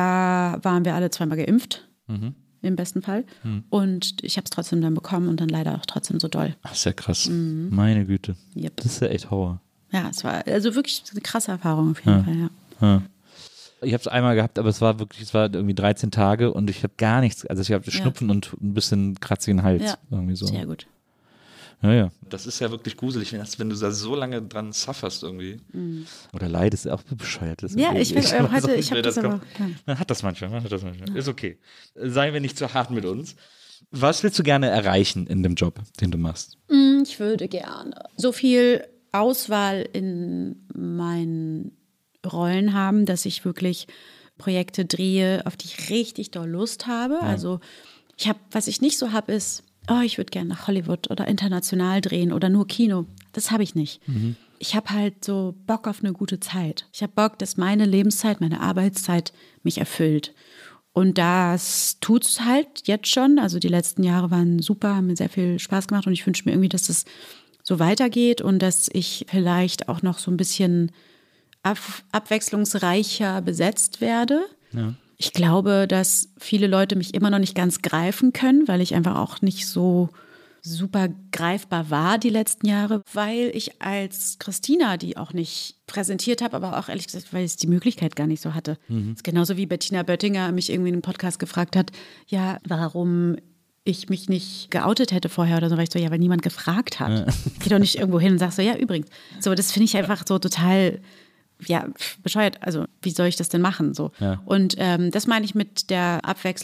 Da waren wir alle zweimal geimpft, mhm. im besten Fall. Mhm. Und ich habe es trotzdem dann bekommen und dann leider auch trotzdem so doll. Ach, ist ja krass. Mhm. Meine Güte. Yep. Das ist ja echt Horror. Ja, es war also wirklich eine krasse Erfahrung auf jeden ja. Fall, ja. ja. Ich habe es einmal gehabt, aber es war wirklich, es war irgendwie dreizehn Tage und ich habe gar nichts, also ich habe Schnupfen ja. und ein bisschen kratzigen Hals. Ja. Irgendwie so. Sehr gut. Ja, ja. Das ist ja wirklich gruselig, wenn, das, wenn du da so lange dran sufferst irgendwie. Mhm. Oder leidest, auch bescheuert. Das ja, ich, ich, ich, heute, ich habe das, das aber. Man hat das manchmal, man hat das manchmal. Ja. Ist okay. Seien wir nicht zu hart mit uns. Was willst du gerne erreichen in dem Job, den du machst? Ich würde gerne so viel Auswahl in meinen Rollen haben, dass ich wirklich Projekte drehe, auf die ich richtig doll Lust habe. Ja. Also ich habe, was ich nicht so habe, ist, oh, ich würde gerne nach Hollywood oder international drehen oder nur Kino. Das habe ich nicht. Mhm. Ich habe halt so Bock auf eine gute Zeit. Ich habe Bock, dass meine Lebenszeit, meine Arbeitszeit mich erfüllt. Und das tut's halt jetzt schon. Also die letzten Jahre waren super, haben mir sehr viel Spaß gemacht und ich wünsche mir irgendwie, dass das so weitergeht und dass ich vielleicht auch noch so ein bisschen ab- abwechslungsreicher besetzt werde. Ja. Ich glaube, dass viele Leute mich immer noch nicht ganz greifen können, weil ich einfach auch nicht so super greifbar war die letzten Jahre, weil ich als Christina die auch nicht präsentiert habe, aber auch ehrlich gesagt, weil ich die Möglichkeit gar nicht so hatte. Mhm. Das ist genauso wie Bettina Böttinger mich irgendwie in einem Podcast gefragt hat, ja, warum ich mich nicht geoutet hätte vorher oder so, weil ich so, ja, weil niemand gefragt hat. Ja. Geh doch nicht irgendwo hin und sagst so, ja, übrigens. So, das finde ich einfach so total, ja, bescheuert. Also, wie soll ich das denn machen? So. Ja. Und ähm, das meine ich mit der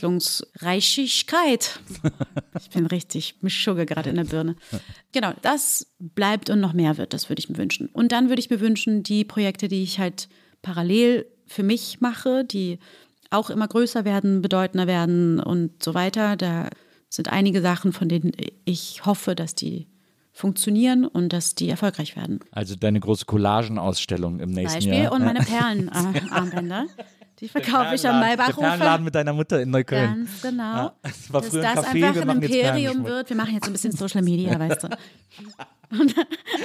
Abwechslungsreichigkeit. Ich bin richtig, mich schugge gerade in der Birne. Genau, das bleibt und noch mehr wird, das würde ich mir wünschen. Und dann würde ich mir wünschen, die Projekte, die ich halt parallel für mich mache, die auch immer größer werden, bedeutender werden und so weiter, da sind einige Sachen, von denen ich hoffe, dass die funktionieren und dass die erfolgreich werden. Also deine große Collagenausstellung im nächsten Beispiel Jahr. Und meine Perlenarmbänder. Die verkaufe ich am Maybachhofe. Der Perlenladen mit deiner Mutter in Neukölln. Ganz genau. Ja, das war dass früher das ein Café, einfach wir ein machen jetzt Imperium wird. Wir machen jetzt ein bisschen Social Media, weißt du. Und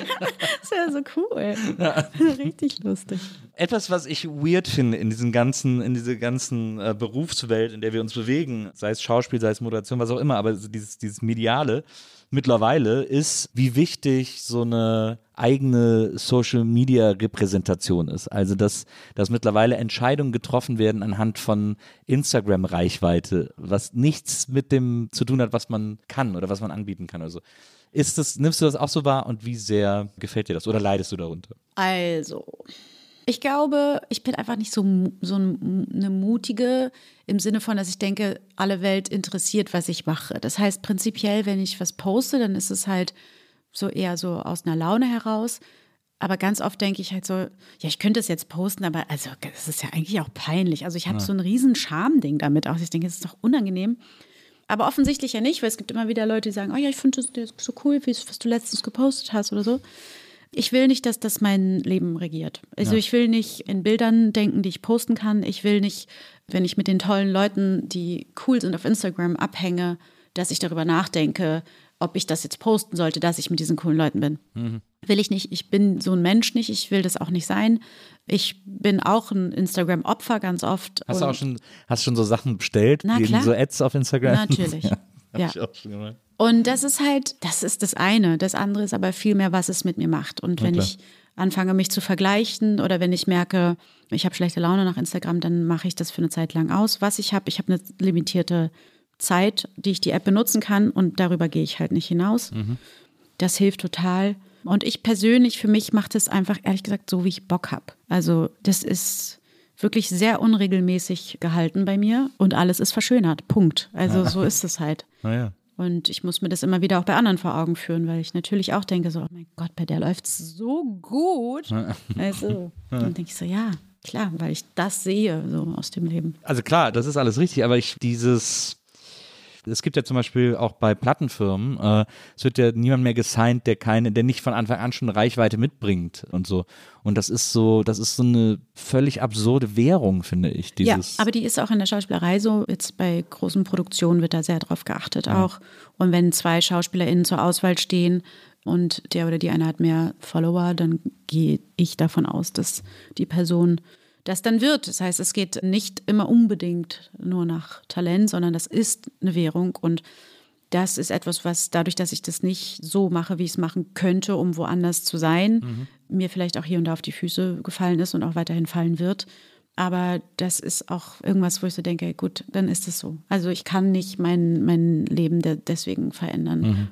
das wäre so cool. Ja. Richtig lustig. Etwas, was ich weird finde in diesen ganzen, in diese ganzen äh, Berufswelt, in der wir uns bewegen, sei es Schauspiel, sei es Moderation, was auch immer, aber so dieses, dieses Mediale mittlerweile ist, wie wichtig so eine eigene Social-Media-Repräsentation ist. Also, dass, dass mittlerweile Entscheidungen getroffen werden anhand von Instagram-Reichweite, was nichts mit dem zu tun hat, was man kann oder was man anbieten kann. Also, ist das, nimmst du das auch so wahr und wie sehr gefällt dir das oder leidest du darunter? Also, ich glaube, ich bin einfach nicht so, so eine mutige im Sinne von, dass ich denke, alle Welt interessiert, was ich mache. Das heißt, prinzipiell, wenn ich was poste, dann ist es halt so eher so aus einer Laune heraus. Aber ganz oft denke ich halt so, ja, ich könnte es jetzt posten, aber also das ist ja eigentlich auch peinlich. Also ich habe ja. so ein riesen Scham-Ding damit auch. Ich denke, es ist doch unangenehm. Aber offensichtlich ja nicht, weil es gibt immer wieder Leute, die sagen, oh ja, ich finde das so cool, was du letztens gepostet hast oder so. Ich will nicht, dass das mein Leben regiert. Also ja. ich will nicht in Bildern denken, die ich posten kann. Ich will nicht, wenn ich mit den tollen Leuten, die cool sind auf Instagram, abhänge, dass ich darüber nachdenke, ob ich das jetzt posten sollte, dass ich mit diesen coolen Leuten bin. Mhm. Will ich nicht. Ich bin so ein Mensch nicht. Ich will das auch nicht sein. Ich bin auch ein Instagram-Opfer ganz oft. Hast du auch schon, hast schon so Sachen bestellt? Na klar. So Ads auf Instagram? Natürlich. Ja. Ja. Hab ich auch schon gemacht. Und das ist halt, das ist das eine. Das andere ist aber viel mehr, was es mit mir macht. Und wenn ich anfange, mich zu vergleichen oder wenn ich merke, ich habe schlechte Laune nach Instagram, dann mache ich das für eine Zeit lang aus. Was ich habe, ich habe eine limitierte Zeit, die ich die App benutzen kann und darüber gehe ich halt nicht hinaus. Mhm. Das hilft total. Und ich persönlich, für mich macht es einfach, ehrlich gesagt, so, wie ich Bock habe. Also das ist wirklich sehr unregelmäßig gehalten bei mir und alles ist verschönert. Punkt. Also ja. so ist es halt. Na ja. Und ich muss mir das immer wieder auch bei anderen vor Augen führen, weil ich natürlich auch denke so, oh mein Gott, bei der läuft es so gut. Also, dann denke ich so, ja, klar, weil ich das sehe so aus dem Leben. Also klar, das ist alles richtig, aber ich dieses, Es gibt ja zum Beispiel auch bei Plattenfirmen, äh, es wird ja niemand mehr gesigned, der keine, der nicht von Anfang an schon Reichweite mitbringt und so. Und das ist so, das ist so eine völlig absurde Währung, finde ich. Dieses ja, aber die ist auch in der Schauspielerei so. Jetzt bei großen Produktionen wird da sehr drauf geachtet ja. auch. Und wenn zwei SchauspielerInnen zur Auswahl stehen und der oder die eine hat mehr Follower, dann gehe ich davon aus, dass die Person das dann wird. Das heißt, es geht nicht immer unbedingt nur nach Talent, sondern das ist eine Währung und das ist etwas, was dadurch, dass ich das nicht so mache, wie ich es machen könnte, um woanders zu sein, mhm. mir vielleicht auch hier und da auf die Füße gefallen ist und auch weiterhin fallen wird. Aber das ist auch irgendwas, wo ich so denke, gut, dann ist es so. Also ich kann nicht mein, mein Leben de- deswegen verändern. Mhm.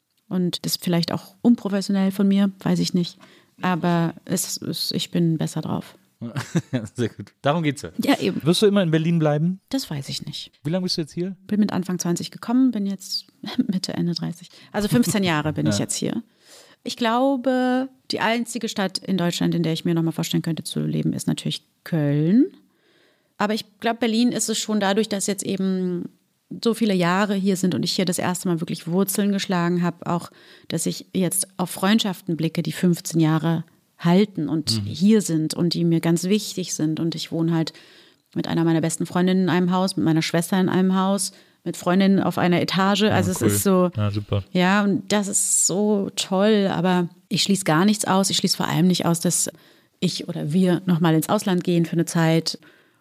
Und das ist vielleicht auch unprofessionell von mir, weiß ich nicht. Aber es ist, ich bin besser drauf. Sehr gut. Darum geht's ja. Ja, eben. Wirst du immer in Berlin bleiben? Das weiß ich nicht. Wie lange bist du jetzt hier? Bin mit Anfang zwanzig gekommen, bin jetzt Mitte, Ende dreißig. Also fünfzehn Jahre bin ja. ich jetzt hier. Ich glaube, die einzige Stadt in Deutschland, in der ich mir nochmal vorstellen könnte zu leben, ist natürlich Köln. Aber ich glaube, Berlin ist es schon dadurch, dass jetzt eben so viele Jahre hier sind und ich hier das erste Mal wirklich Wurzeln geschlagen habe, auch, dass ich jetzt auf Freundschaften blicke, die fünfzehn Jahre halten und mhm. hier sind und die mir ganz wichtig sind. Und ich wohne halt mit einer meiner besten Freundinnen in einem Haus, mit meiner Schwester in einem Haus, mit Freundinnen auf einer Etage. Also ja, cool. Es ist so, ja, super. Ja, und das ist so toll. Aber ich schließe gar nichts aus. Ich schließe vor allem nicht aus, dass ich oder wir nochmal ins Ausland gehen für eine Zeit.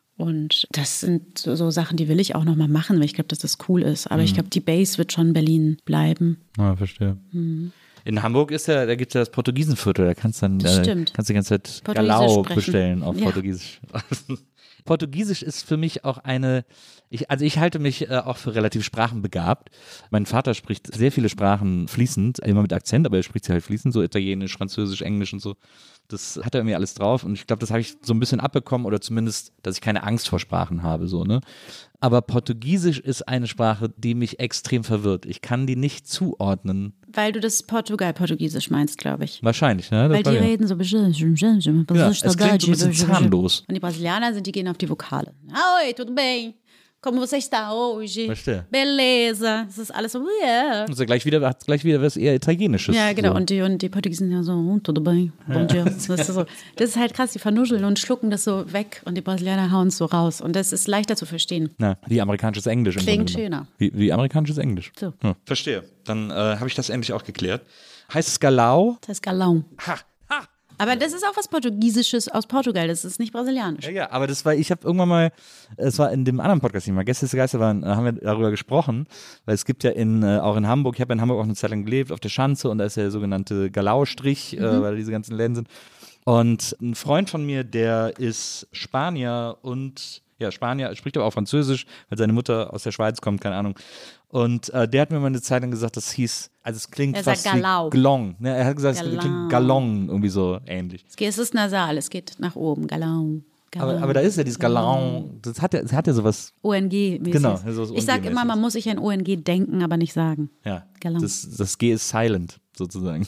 Und das sind so, so Sachen, die will ich auch nochmal machen, weil ich glaube, dass das cool ist. Aber mhm. ich glaube, die Base wird schon Berlin bleiben. Ja, verstehe. Mhm. In Hamburg ist ja, da gibt es ja das Portugiesenviertel, da kannst du dann äh, kannst die ganze Zeit Galau bestellen auf ja. Portugiesisch. Portugiesisch ist für mich auch eine, ich, also ich halte mich äh, auch für relativ sprachenbegabt. Mein Vater spricht sehr viele Sprachen fließend, immer mit Akzent, aber er spricht sie halt fließend, so Italienisch, Französisch, Englisch und so. Das hat er irgendwie alles drauf und ich glaube, das habe ich so ein bisschen abbekommen oder zumindest, dass ich keine Angst vor Sprachen habe, so, ne? Aber Portugiesisch ist eine Sprache, die mich extrem verwirrt. Ich kann die nicht zuordnen. Weil du das Portugal-Portugiesisch meinst, glaube ich. Wahrscheinlich, ne? Das Weil die ja. reden so bestimmt. Ja, es klingt so ein bisschen zahnlos. Und die Brasilianer sind, die gehen auf die Vokale. Oi, tudo bem? Como você está hoje? Verstehe. Beleza. Das ist alles so, yeah. Also gleich wieder, hat gleich wieder was eher Italienisches. Ja, genau. So. Und, die, und die Portugiesen sind ja so, oh, tudo bem, bom dia. Das ist, so, das ist halt krass, die vernuscheln und schlucken das so weg und die Brasilianer hauen es so raus. Und das ist leichter zu verstehen. Na, wie amerikanisches Englisch. Klingt schöner. Wie, wie amerikanisches Englisch. So. Hm. Verstehe. Dann äh, habe ich das endlich auch geklärt. Heißt es Galau? Das heißt Galau. Ha. Aber das ist auch was Portugiesisches aus Portugal, das ist nicht brasilianisch. Ja, ja, aber das war, ich habe irgendwann mal, es war in dem anderen Podcast, den wir Gäste des Geister waren, haben wir darüber gesprochen, weil es gibt ja in, äh, auch in Hamburg, ich habe in Hamburg auch eine Zeit lang gelebt, auf der Schanze und da ist ja der sogenannte Galau-Strich, mhm. äh, weil diese ganzen Läden sind. Und ein Freund von mir, der ist Spanier und, ja, Spanier, spricht aber auch Französisch, weil seine Mutter aus der Schweiz kommt, keine Ahnung. Und äh, der hat mir mal eine Zeit lang gesagt, das hieß, also es klingt er fast wie Glong. Ne, er hat gesagt, Galau. Es klingt Galon, irgendwie so ähnlich. Es ist nasal, es geht nach oben, Galon. Aber, aber da ist ja dieses Galon, das hat ja, das hat ja sowas. O N G-mäßig. Genau. So ich sage immer, man muss sich an O N G denken, aber nicht sagen. Ja, das, das G ist silent, sozusagen.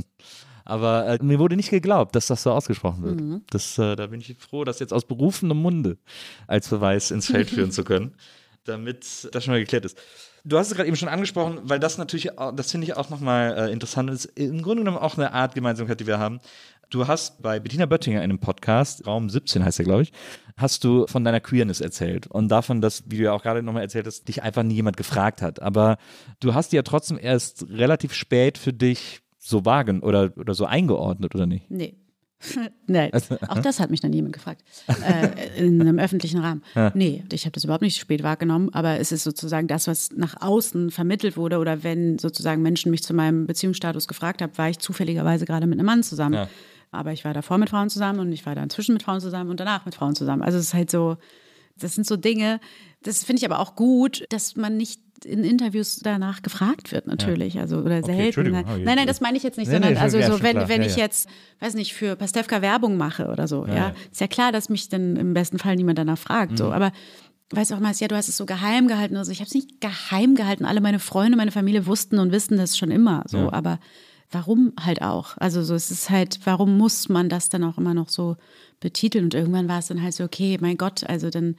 Aber äh, mir wurde nicht geglaubt, dass das so ausgesprochen wird. Mhm. Das, äh, da bin ich froh, das jetzt aus berufenem Munde als Beweis ins Feld führen zu können, damit das schon mal geklärt ist. Du hast es gerade eben schon angesprochen, weil das natürlich, das finde ich auch nochmal äh, interessant ist, im Grunde genommen auch eine Art Gemeinsamkeit, die wir haben. Du hast bei Bettina Böttinger in einem Podcast, Raum siebzehn heißt der, glaube ich, hast du von deiner Queerness erzählt und davon, dass, wie du ja auch gerade nochmal erzählt hast, dich einfach nie jemand gefragt hat. Aber du hast die ja trotzdem erst relativ spät für dich so wagen oder, oder so eingeordnet, oder nicht? Nee. Nein, auch das hat mich dann jemand gefragt. Äh, in einem öffentlichen Rahmen. Ja. Nee, ich habe das überhaupt nicht spät wahrgenommen, aber es ist sozusagen das, was nach außen vermittelt wurde oder wenn sozusagen Menschen mich zu meinem Beziehungsstatus gefragt haben, war ich zufälligerweise gerade mit einem Mann zusammen. Ja. Aber ich war davor mit Frauen zusammen und ich war da inzwischen mit Frauen zusammen und danach mit Frauen zusammen. Also es ist halt so, das sind so Dinge, das finde ich aber auch gut, dass man nicht in Interviews danach gefragt wird natürlich, ja. also oder okay, selten. Nein, nein, das meine ich jetzt nicht, nee, sondern nee, also so, wenn, klar. wenn ja, ich ja. jetzt, weiß nicht, für Pastewka Werbung mache oder so, ja, ja, ist ja klar, dass mich dann im besten Fall niemand danach fragt, mhm. so, aber weißt du auch mal, ja, du hast es so geheim gehalten, also ich habe es nicht geheim gehalten, alle meine Freunde, meine Familie wussten und wissen das schon immer, so, ja. aber warum halt auch? Also so, es ist halt, warum muss man das dann auch immer noch so betiteln und irgendwann war es dann halt so, okay, mein Gott, also dann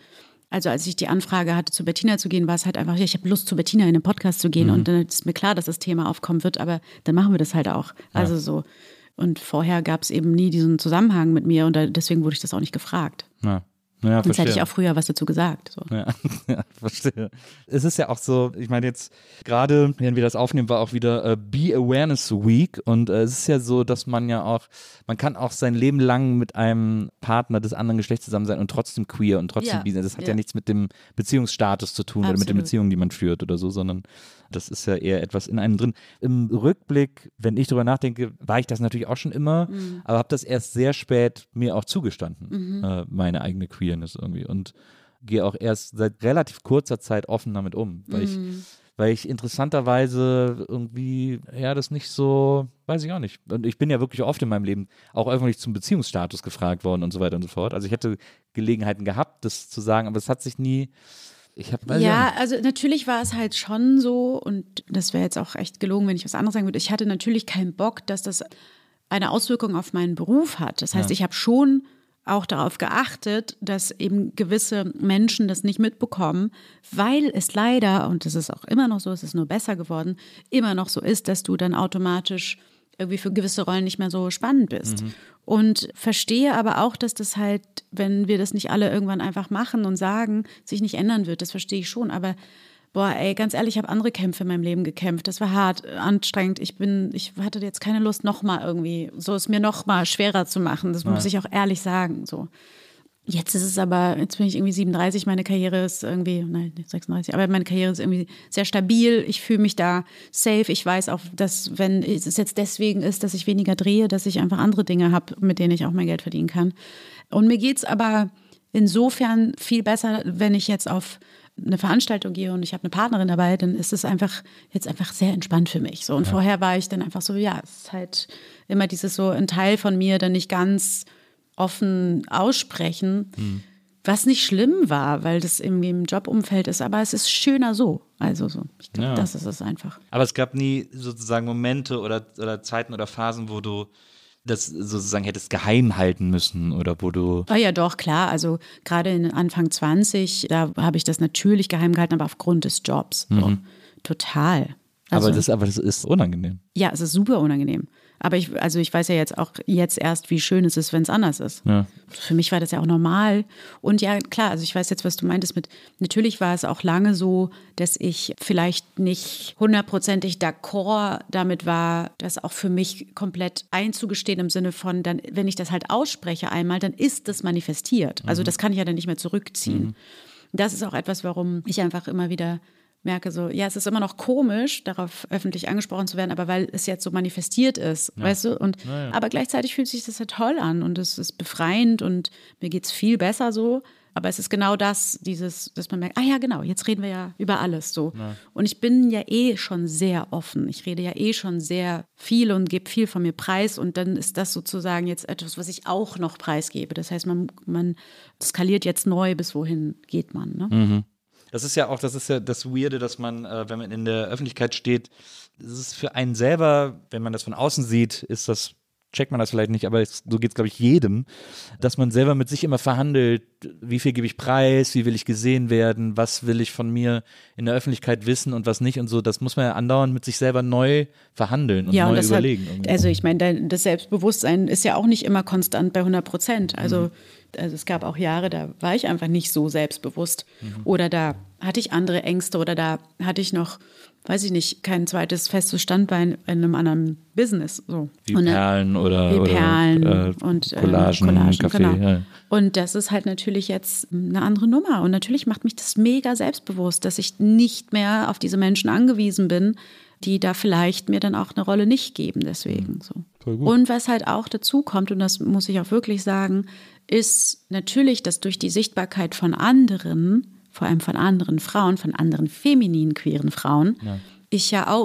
Also als ich die Anfrage hatte, zu Bettina zu gehen, war es halt einfach, ja, ich habe Lust, zu Bettina in den Podcast zu gehen. Mhm. Und dann ist mir klar, dass das Thema aufkommen wird, aber dann machen wir das halt auch. Also ja. so. Und vorher gab es eben nie diesen Zusammenhang mit mir und da, deswegen wurde ich das auch nicht gefragt. Ja. Ja, Sonst hätte ich auch früher was dazu gesagt. So. Ja, ja, verstehe. Es ist ja auch so, ich meine jetzt gerade, wenn wir das aufnehmen, war auch wieder äh, Be Awareness Week und äh, es ist ja so, dass man ja auch, man kann auch sein Leben lang mit einem Partner des anderen Geschlechts zusammen sein und trotzdem queer und trotzdem ja. bi. Das hat ja. ja nichts mit dem Beziehungsstatus zu tun Absolut. Oder mit den Beziehungen, die man führt oder so, sondern das ist ja eher etwas in einem drin. Im Rückblick, wenn ich drüber nachdenke, war ich das natürlich auch schon immer, mhm. aber habe das erst sehr spät mir auch zugestanden, mhm. äh, meine eigene Queerness irgendwie und gehe auch erst seit relativ kurzer Zeit offen damit um, weil mhm. ich weil ich interessanterweise irgendwie, ja, das nicht so, weiß ich auch nicht. Und ich bin ja wirklich oft in meinem Leben auch öffentlich zum Beziehungsstatus gefragt worden und so weiter und so fort. Also ich hätte Gelegenheiten gehabt, das zu sagen, aber es hat sich nie Ich hab, ja, also natürlich war es halt schon so und das wäre jetzt auch echt gelogen, wenn ich was anderes sagen würde. Ich hatte natürlich keinen Bock, dass das eine Auswirkung auf meinen Beruf hat. Das heißt, ja. ich habe schon auch darauf geachtet, dass eben gewisse Menschen das nicht mitbekommen, weil es leider, und das ist auch immer noch so, es ist nur besser geworden, immer noch so ist, dass du dann automatisch irgendwie für gewisse Rollen nicht mehr so spannend bist. Mhm. Und verstehe aber auch, dass das halt, wenn wir das nicht alle irgendwann einfach machen und sagen, sich nicht ändern wird. Das verstehe ich schon. Aber boah, ey, ganz ehrlich, ich habe andere Kämpfe in meinem Leben gekämpft. Das war hart, anstrengend. Ich bin, ich hatte jetzt keine Lust, nochmal irgendwie, so es mir nochmal schwerer zu machen. Das Nein. muss ich auch ehrlich sagen. So. Jetzt ist es aber, jetzt bin ich irgendwie siebenunddreißig, meine Karriere ist irgendwie, nein, sechsunddreißig, aber meine Karriere ist irgendwie sehr stabil. Ich fühle mich da safe. Ich weiß auch, dass wenn es jetzt deswegen ist, dass ich weniger drehe, dass ich einfach andere Dinge habe, mit denen ich auch mehr Geld verdienen kann. Und mir geht's aber insofern viel besser, wenn ich jetzt auf eine Veranstaltung gehe und ich habe eine Partnerin dabei, dann ist es einfach jetzt einfach sehr entspannt für mich. So. Und ja. vorher war ich dann einfach so, ja, es ist halt immer dieses so ein Teil von mir, der nicht ganz offen aussprechen, hm. was nicht schlimm war, weil das irgendwie im Jobumfeld ist, aber es ist schöner so. Also so, ich glaube, ja. das ist es einfach. Aber es gab nie sozusagen Momente oder, oder Zeiten oder Phasen, wo du das sozusagen hättest geheim halten müssen oder wo du… Ah ja, doch, klar. Also gerade in Anfang zwanzig, da habe ich das natürlich geheim gehalten, aber aufgrund des Jobs. So. Mhm. Total. Also, aber, das, aber das ist unangenehm. Ja, es ist super unangenehm. Aber ich, also ich weiß ja jetzt auch jetzt erst, wie schön es ist, wenn es anders ist. Ja. Für mich war das ja auch normal. Und ja, klar, also ich weiß jetzt, was du meintest mit, natürlich war es auch lange so, dass ich vielleicht nicht hundertprozentig d'accord damit war, das auch für mich komplett einzugestehen im Sinne von, dann, wenn ich das halt ausspreche einmal, dann ist das manifestiert. Also das kann ich ja dann nicht mehr zurückziehen. Mhm. Das ist auch etwas, warum ich einfach immer wieder merke so, ja, es ist immer noch komisch, darauf öffentlich angesprochen zu werden, aber weil es jetzt so manifestiert ist, ja. weißt du? Und, ja, ja. Aber gleichzeitig fühlt sich das ja toll an und es ist befreiend und mir geht's viel besser so. Aber es ist genau das, dieses, dass man merkt, ah ja, genau, jetzt reden wir ja über alles so. Ja. Und ich bin ja eh schon sehr offen. Ich rede ja eh schon sehr viel und gebe viel von mir preis. Und dann ist das sozusagen jetzt etwas, was ich auch noch preisgebe. Das heißt, man, man skaliert jetzt neu, bis wohin geht man, ne? Mhm. Das ist ja auch, das ist ja das Weirde, dass man, äh, wenn man in der Öffentlichkeit steht, das ist für einen selber, wenn man das von außen sieht, ist das, checkt man das vielleicht nicht, aber es, so geht es, glaube ich, jedem, dass man selber mit sich immer verhandelt, wie viel gebe ich preis, wie will ich gesehen werden, was will ich von mir in der Öffentlichkeit wissen und was nicht und so, das muss man ja andauernd mit sich selber neu verhandeln und ja, neu und überlegen. Hat, also ich meine, das Selbstbewusstsein ist ja auch nicht immer konstant bei hundert Prozent, also mhm. Also es gab auch Jahre, da war ich einfach nicht so selbstbewusst. Mhm. Oder da hatte ich andere Ängste oder da hatte ich noch, weiß ich nicht, kein zweites festes Standbein in einem anderen Business. So. Wie und Perlen oder, wie Perlen oder äh, und Collagen, äh, Collagen Kaffee. Genau. Ja. Und das ist halt natürlich jetzt eine andere Nummer. Und natürlich macht mich das mega selbstbewusst, dass ich nicht mehr auf diese Menschen angewiesen bin, die da vielleicht mir dann auch eine Rolle nicht geben. Deswegen so. Voll gut. Und was halt auch dazu kommt, und das muss ich auch wirklich sagen, ist natürlich, dass durch die Sichtbarkeit von anderen, vor allem von anderen Frauen, von anderen femininen, queeren Frauen, ja. ich ja auch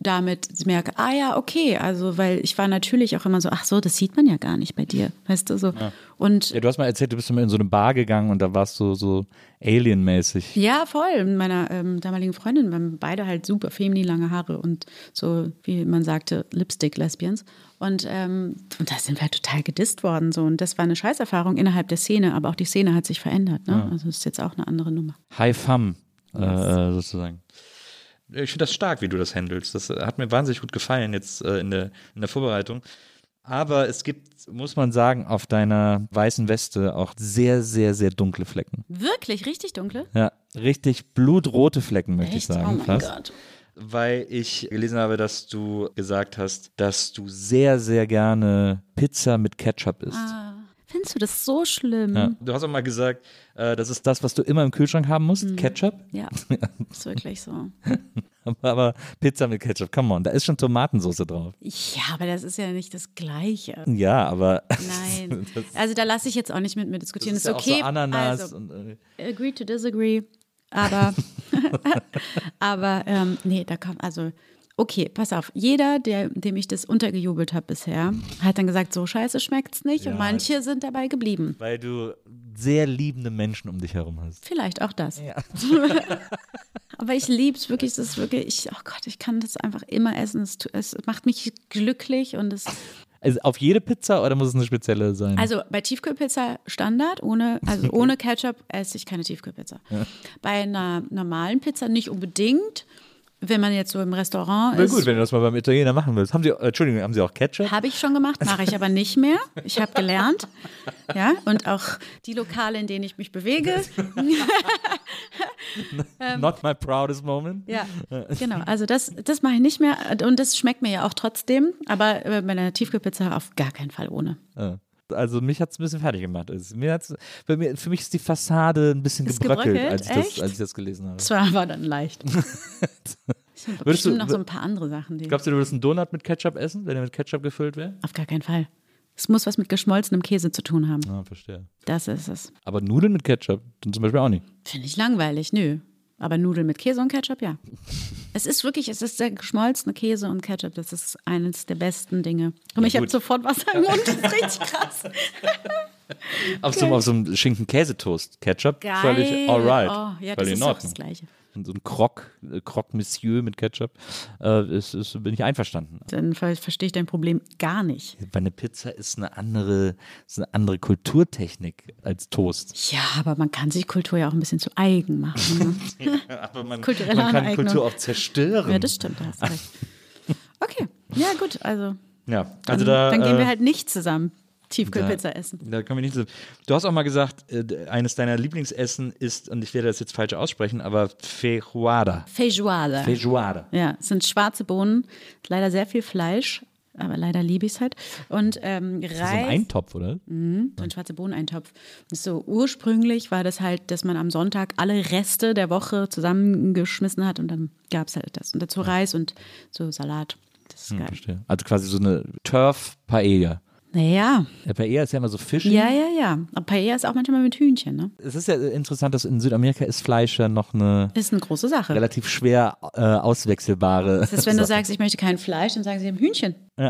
damit merke, ah ja, okay, also weil ich war natürlich auch immer so, ach so, das sieht man ja gar nicht bei dir, weißt du, so. Ja. Und Ja, du hast mal erzählt, du bist mal in so eine Bar gegangen und da warst du so Alien-mäßig. ja, voll, mit meiner ähm, damaligen Freundin, wir haben beide halt super feminin lange Haare und so, wie man sagte, Lipstick-Lesbians. Und, ähm, und da sind wir halt total gedisst worden. So. Und das war eine Scheißerfahrung innerhalb der Szene, aber auch die Szene hat sich verändert. Ne? Ja. Also das ist jetzt auch eine andere Nummer. High Fam, Yes. äh, sozusagen. Ich finde das stark, wie du das handelst. Das hat mir wahnsinnig gut gefallen jetzt äh, in, der, in der Vorbereitung. Aber es gibt, muss man sagen, auf deiner weißen Weste auch sehr, sehr, sehr dunkle Flecken. Wirklich, richtig dunkle? Ja, richtig blutrote Flecken, möchte ich Echt? sagen. Oh mein fast. Gott. Weil ich gelesen habe, dass du gesagt hast, dass du sehr, sehr gerne Pizza mit Ketchup isst. Ah, findest du das so schlimm? Ja. Du hast auch mal gesagt, äh, das ist das, was du immer im Kühlschrank haben musst, Mhm. Ketchup. Ja, ist wirklich so. Aber, aber Pizza mit Ketchup, come on, da ist schon Tomatensauce drauf. Ja, aber das ist ja nicht das Gleiche. Ja, aber Nein. das, Also da lasse ich jetzt auch nicht mit mir diskutieren. das ist ist ja okay. auch so Ananas. Also, und, äh, agree to disagree. Aber, aber ähm, nee, da kam, also, okay, pass auf. Jeder, der, dem ich das untergejubelt habe bisher, hat dann gesagt, so scheiße schmeckt's nicht. Ja. Und manche sind dabei geblieben. weil du sehr liebende Menschen um dich herum hast. Vielleicht auch das. Ja. Aber ich lieb's wirklich, das ist wirklich, ich, oh Gott, ich kann das einfach immer essen. Es, tu- es macht mich glücklich und es. Also auf jede Pizza oder muss es eine spezielle sein? Also bei Tiefkühlpizza Standard, ohne, also ohne Ketchup esse ich keine Tiefkühlpizza. Bei einer normalen Pizza nicht unbedingt. Wenn man jetzt so im Restaurant Na ist, gut, wenn du das mal beim Italiener machen willst. Haben Sie, äh, Entschuldigung, haben Sie auch Ketchup? habe ich schon gemacht, mache ich aber nicht mehr. Ich habe gelernt. Ja, und auch die Lokale, in denen ich mich bewege. Not my proudest moment. Ja, genau. Also das, das mache ich nicht mehr. Und das schmeckt mir ja auch trotzdem. Aber äh, bei einer Tiefkühlpizza auf gar keinen Fall ohne. Ja. Also mich hat es ein bisschen fertig gemacht. Es, mir hat's, bei mir, für mich ist die Fassade ein bisschen Ist gebröckelt, gebröckelt? als ich, das, Echt? als ich das gelesen habe. Das war, war dann leicht. Es sind Würdest bestimmt du- noch so ein paar andere Sachen. Die Glaubst du, du würdest einen Donut mit Ketchup essen, wenn er mit Ketchup gefüllt wäre? auf gar keinen Fall. Es muss was mit geschmolzenem Käse zu tun haben. Ah, verstehe. Das ist es. Aber Nudeln mit Ketchup dann zum Beispiel auch nicht. Finde ich langweilig, nö. Aber Nudeln mit Käse und Ketchup, ja. Es ist wirklich, es ist der geschmolzene Käse und Ketchup. Das ist eines der besten Dinge. Komm, Ja, ich habe gut. sofort Wasser im Mund. Das ist richtig krass. Auf so, auf so einem Schinken-Käsetoast. Ketchup, Geil. völlig alright. Oh, ja, das völlig ist in auch Ordnung. das Gleiche. Und so ein Croque, äh, Croque Monsieur mit Ketchup, äh, ist, ist, bin ich einverstanden. Dann ver verstehe ich dein Problem gar nicht. Bei einer Pizza ist eine andere, ist eine andere Kulturtechnik als Toast. Ja, aber man kann sich Kultur ja auch ein bisschen zu eigen machen. Ne? Aber man, Kulturelle man kann Aneignung. Kultur auch zerstören. Ja, das stimmt, da hast du recht. Okay, ja gut, also, Ja, dann, also da, dann gehen äh, wir halt nicht zusammen Tiefkühlpizza essen. Da können wir nicht so. Du hast auch mal gesagt, äh, eines deiner Lieblingsessen ist, und ich werde das jetzt falsch aussprechen, aber Feijoada. Feijoada. Feijoada. Ja, es sind schwarze Bohnen, leider sehr viel Fleisch, aber leider liebe ich es halt. Und ähm, Reis. Das ist so ein Eintopf, oder? Mhm, so ein schwarzer Bohneneintopf. So ursprünglich war das halt, dass man am Sonntag alle Reste der Woche zusammengeschmissen hat und dann gab es halt das. Und dazu Reis und so Salat. Das ist Hm, geil. verstehe. Also quasi so eine Turf-Paella. Naja, Ja, Paella ist ja immer so Fisch. ja, ja, ja. Aber Paella ist auch manchmal mit Hühnchen, ne? Es ist ja interessant, dass in Südamerika ist Fleisch ja noch eine Das ist eine große Sache. relativ schwer äh, auswechselbare. Das ist, wenn du Sache. sagst, ich möchte kein Fleisch, dann sagen sie, Hühnchen. Ja.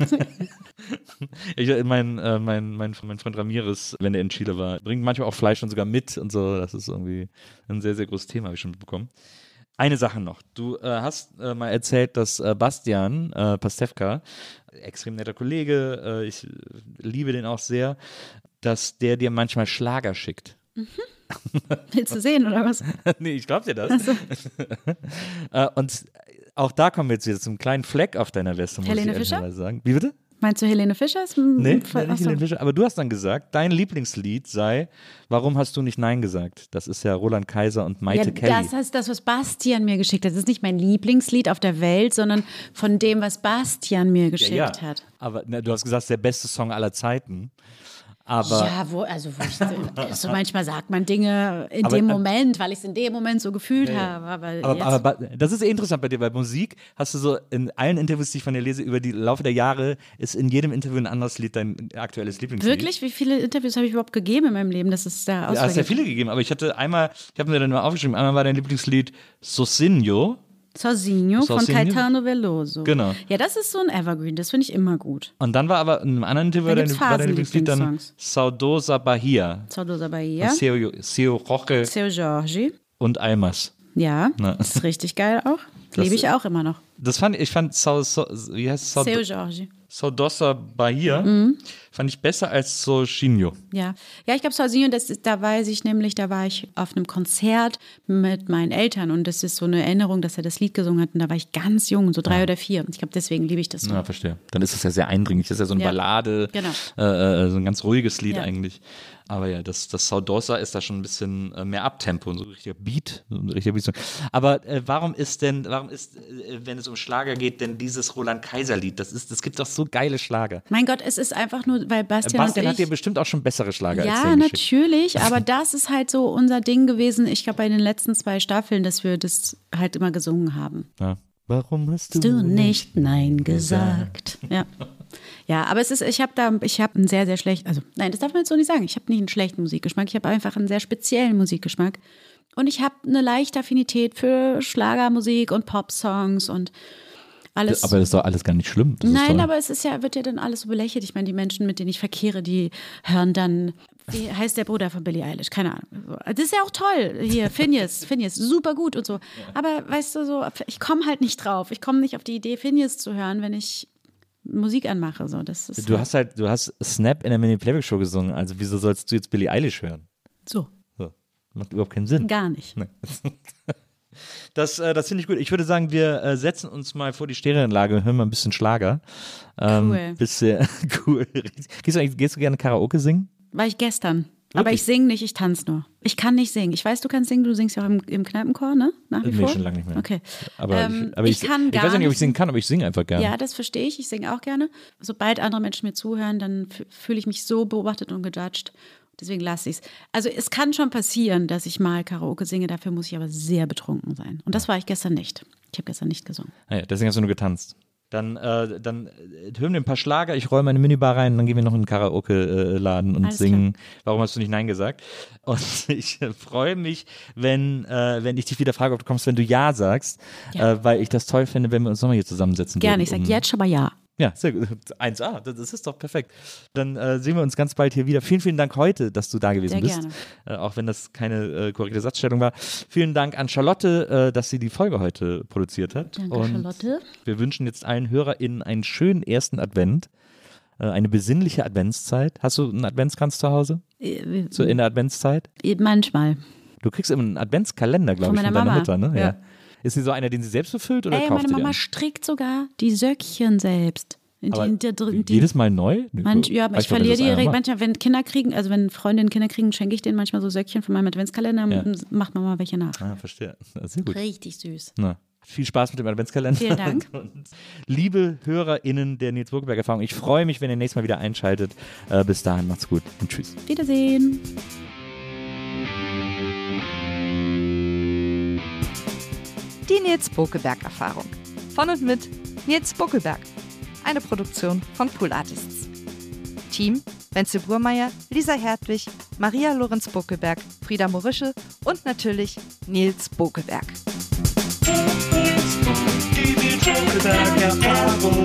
ich, mein, äh, mein, mein, mein Freund Ramirez, wenn er in Chile war, bringt manchmal auch Fleisch und sogar mit und so. Das ist irgendwie ein sehr, sehr großes Thema, habe ich schon mitbekommen. Eine Sache noch. Du äh, hast äh, mal erzählt, dass äh, Bastian äh, Pastewka, extrem netter Kollege, äh, ich äh, liebe den auch sehr, dass der dir manchmal Schlager schickt. Willst du sehen, oder was? Nee, ich glaub dir das. äh, und auch da kommen wir jetzt wieder zum kleinen Fleck auf deiner Weste, muss Helene ich Fischer? ehrlicherweise sagen. Wie bitte? Meinst du Helene Fischer? Ist ein Nee, Fall- nicht Ach so. Helene Fischer. Aber du hast dann gesagt, dein Lieblingslied sei Warum hast du nicht Nein gesagt? Das ist ja Roland Kaiser und Maite Ja, Kelly. das ist das, was Bastian mir geschickt hat. Das ist nicht mein Lieblingslied auf der Welt, sondern von dem, was Bastian mir geschickt ja, ja. hat. Aber na, du hast gesagt, es ist der beste Song aller Zeiten. Aber Ja, wo, also wo ich, so manchmal sagt man Dinge in Aber, dem äh, Moment, weil ich es in dem Moment so gefühlt habe. Aber, Aber, jetzt, aber ba- das ist eh interessant bei dir. Bei Musik hast du so in allen Interviews, die ich von dir lese, über die Laufe der Jahre, ist in jedem Interview ein anderes Lied dein aktuelles Lieblingslied. wirklich? Wie viele Interviews habe ich überhaupt gegeben in meinem Leben, dass es da Ja, hast ja auswahl gibt? viele gegeben, aber ich hatte einmal, ich habe mir dann mal aufgeschrieben, einmal war dein Lieblingslied Sosinho. Sozinho von Sozinho. Caetano Veloso. Genau. Ja, das ist so ein Evergreen, das finde ich immer gut. Und dann war aber in einem anderen Interview Da dein, gibt's war dein Lieblingslied dann Phasen-Lieblingssongs. Saudosa Bahia. Saudosa Bahia, Seu, Seu Roque Seu Jorge. und Almas. Ja, Na. das ist richtig geil auch. Das- Liebe ich auch immer noch. Das fand ich, fand Sau, Sau, wie heißt es? Sau, Seu Jorge. Saudosa Bahia Mhm. fand ich besser als Sozinho. Ja, ja, ich glaube, Sozinho, das ist, da weiß ich nämlich, da war ich auf einem Konzert mit meinen Eltern und das ist so eine Erinnerung, dass er das Lied gesungen hat und da war ich ganz jung, so drei oder vier und ich glaube, deswegen liebe ich das so. Ja, verstehe. Dann ist das ja sehr eindringlich. Das ist ja so eine Ja. Ballade, Genau. äh, äh, so ein ganz ruhiges Lied Ja. eigentlich. Aber ja, das, das Saudosa ist da schon ein bisschen äh, mehr Abtempo, so ein richtiger Beat. So ein richtiger Beat. Aber äh, warum ist denn, warum ist, äh, wenn es um Schlager geht, denn dieses Roland-Kaiser-Lied? Das ist, das gibt doch so geile Schlager. Mein Gott, es ist einfach nur, weil Bastian, Bastian und hat ich, dir bestimmt auch schon bessere Schlager als ja, den geschickt. natürlich, aber das ist halt so unser Ding gewesen, ich glaube, bei den letzten zwei Staffeln, dass wir das halt immer gesungen haben. Ja. Warum hast du, Du nicht Nein gesagt. Ja. Ja, aber es ist, ich habe da, ich habe einen sehr, sehr schlechten, also nein, das darf man jetzt so nicht sagen. Ich habe nicht einen schlechten Musikgeschmack, ich habe einfach einen sehr speziellen Musikgeschmack. Und ich habe eine leichte Affinität für Schlagermusik und Popsongs und alles. Aber das ist doch alles gar nicht schlimm. Das ist Nein, toll. aber es ist ja, wird ja dann alles so belächelt. Ich meine, die Menschen, mit denen ich verkehre, die hören dann, wie heißt der Bruder von Billie Eilish? Keine Ahnung. Das ist ja auch toll. Hier, Finneas, Finneas, super gut und so. Aber weißt du, so, ich komme halt nicht drauf. Ich komme nicht auf die Idee, Finneas zu hören, wenn ich Musik anmache. So, das ist Du hast halt, du hast Snap in der Mini-Playback-Show gesungen, also wieso sollst du jetzt Billie Eilish hören? so, So. Macht überhaupt keinen Sinn. gar nicht. Nee. Das, äh, das finde ich gut. Ich würde sagen, wir äh, setzen uns mal vor die Stereoanlage und hören mal ein bisschen Schlager. Ähm, Cool. Bisschen cool. Gehst du, eigentlich- gehst du gerne Karaoke singen? War ich gestern. Aber ich singe nicht, ich tanze nur. Ich kann nicht singen. Ich weiß, du kannst singen, du singst ja auch im, im Kneipenchor, ne? Nach wie Nee, vor? schon lange nicht mehr. Okay. Aber, Ähm, ich, aber ich, ich kann ich gar weiß ja nicht, ob ich nicht singen kann, aber ich singe einfach gerne. Ja, das verstehe ich. Ich singe auch gerne. Sobald andere Menschen mir zuhören, dann f- fühle ich mich so beobachtet und gejudged. Deswegen lasse ich es. Also es kann schon passieren, dass ich mal Karaoke singe. Dafür muss ich aber sehr betrunken sein. Und das war ich gestern nicht. Ich habe gestern nicht gesungen. Ah ja, deswegen hast du nur getanzt. Dann, äh, dann äh, hören wir ein paar Schlager, ich räume meine Minibar rein, dann gehen wir noch in den Karaoke-Laden und Alles singen. Warum hast du nicht Nein gesagt? Und ich äh, freue mich, wenn, äh, wenn ich dich wieder frage, ob du kommst, wenn du Ja sagst, Ja. Äh, weil ich das toll finde, wenn wir uns nochmal hier zusammensetzen Gerne, würden, ich sage um- jetzt schon mal ja. Ja, sehr gut. eins A, das das ist doch perfekt. Dann äh, sehen wir uns ganz bald hier wieder. Vielen, vielen Dank heute, dass du da gewesen Sehr bist. gerne. Äh, auch wenn das keine äh, korrekte Satzstellung war. Vielen Dank an Charlotte, äh, dass sie die Folge heute produziert hat. Danke, Und Charlotte. wir wünschen jetzt allen HörerInnen einen schönen ersten Advent. Äh, eine besinnliche Adventszeit. Hast du einen Adventskranz zu Hause? Äh, So in der Adventszeit? Manchmal. Du kriegst immer einen Adventskalender, glaube Von ich, von meiner deiner Mama. Mutter, ne? Ja. Ist sie so einer, den sie selbst befüllt oder Ey, kauft meine sie Mama dir strickt sogar die Söckchen selbst. In Aber die, in der, drin- die, jedes Mal neu? Manch, ja, aber Weiß ich man, dass verliere das die einer direkt. macht? Manchmal, wenn Kinder kriegen, also wenn Freundinnen Kinder kriegen, schenke ich denen manchmal so Söckchen von meinem Adventskalender, Ja. dann macht man mal welche nach. Ah, verstehe. Sehr gut. Richtig süß. Na, viel Spaß mit dem Adventskalender. Vielen Dank. Und liebe HörerInnen der Nils Burkeberg-Erfahrung, ich freue mich, wenn ihr nächstes Mal wieder einschaltet. Äh, bis dahin, macht's gut und tschüss. Wiedersehen. Die Nils Bokelberg-Erfahrung. Von und mit Nils Bokelberg. Eine Produktion von Pool Artists. Team: Wenzel Burmeier, Lisa Hertwig, Maria Lorenz Bokelberg, Frieda Morische und natürlich Nils Bokelberg. Die Nils Bokelberg Erfahrung.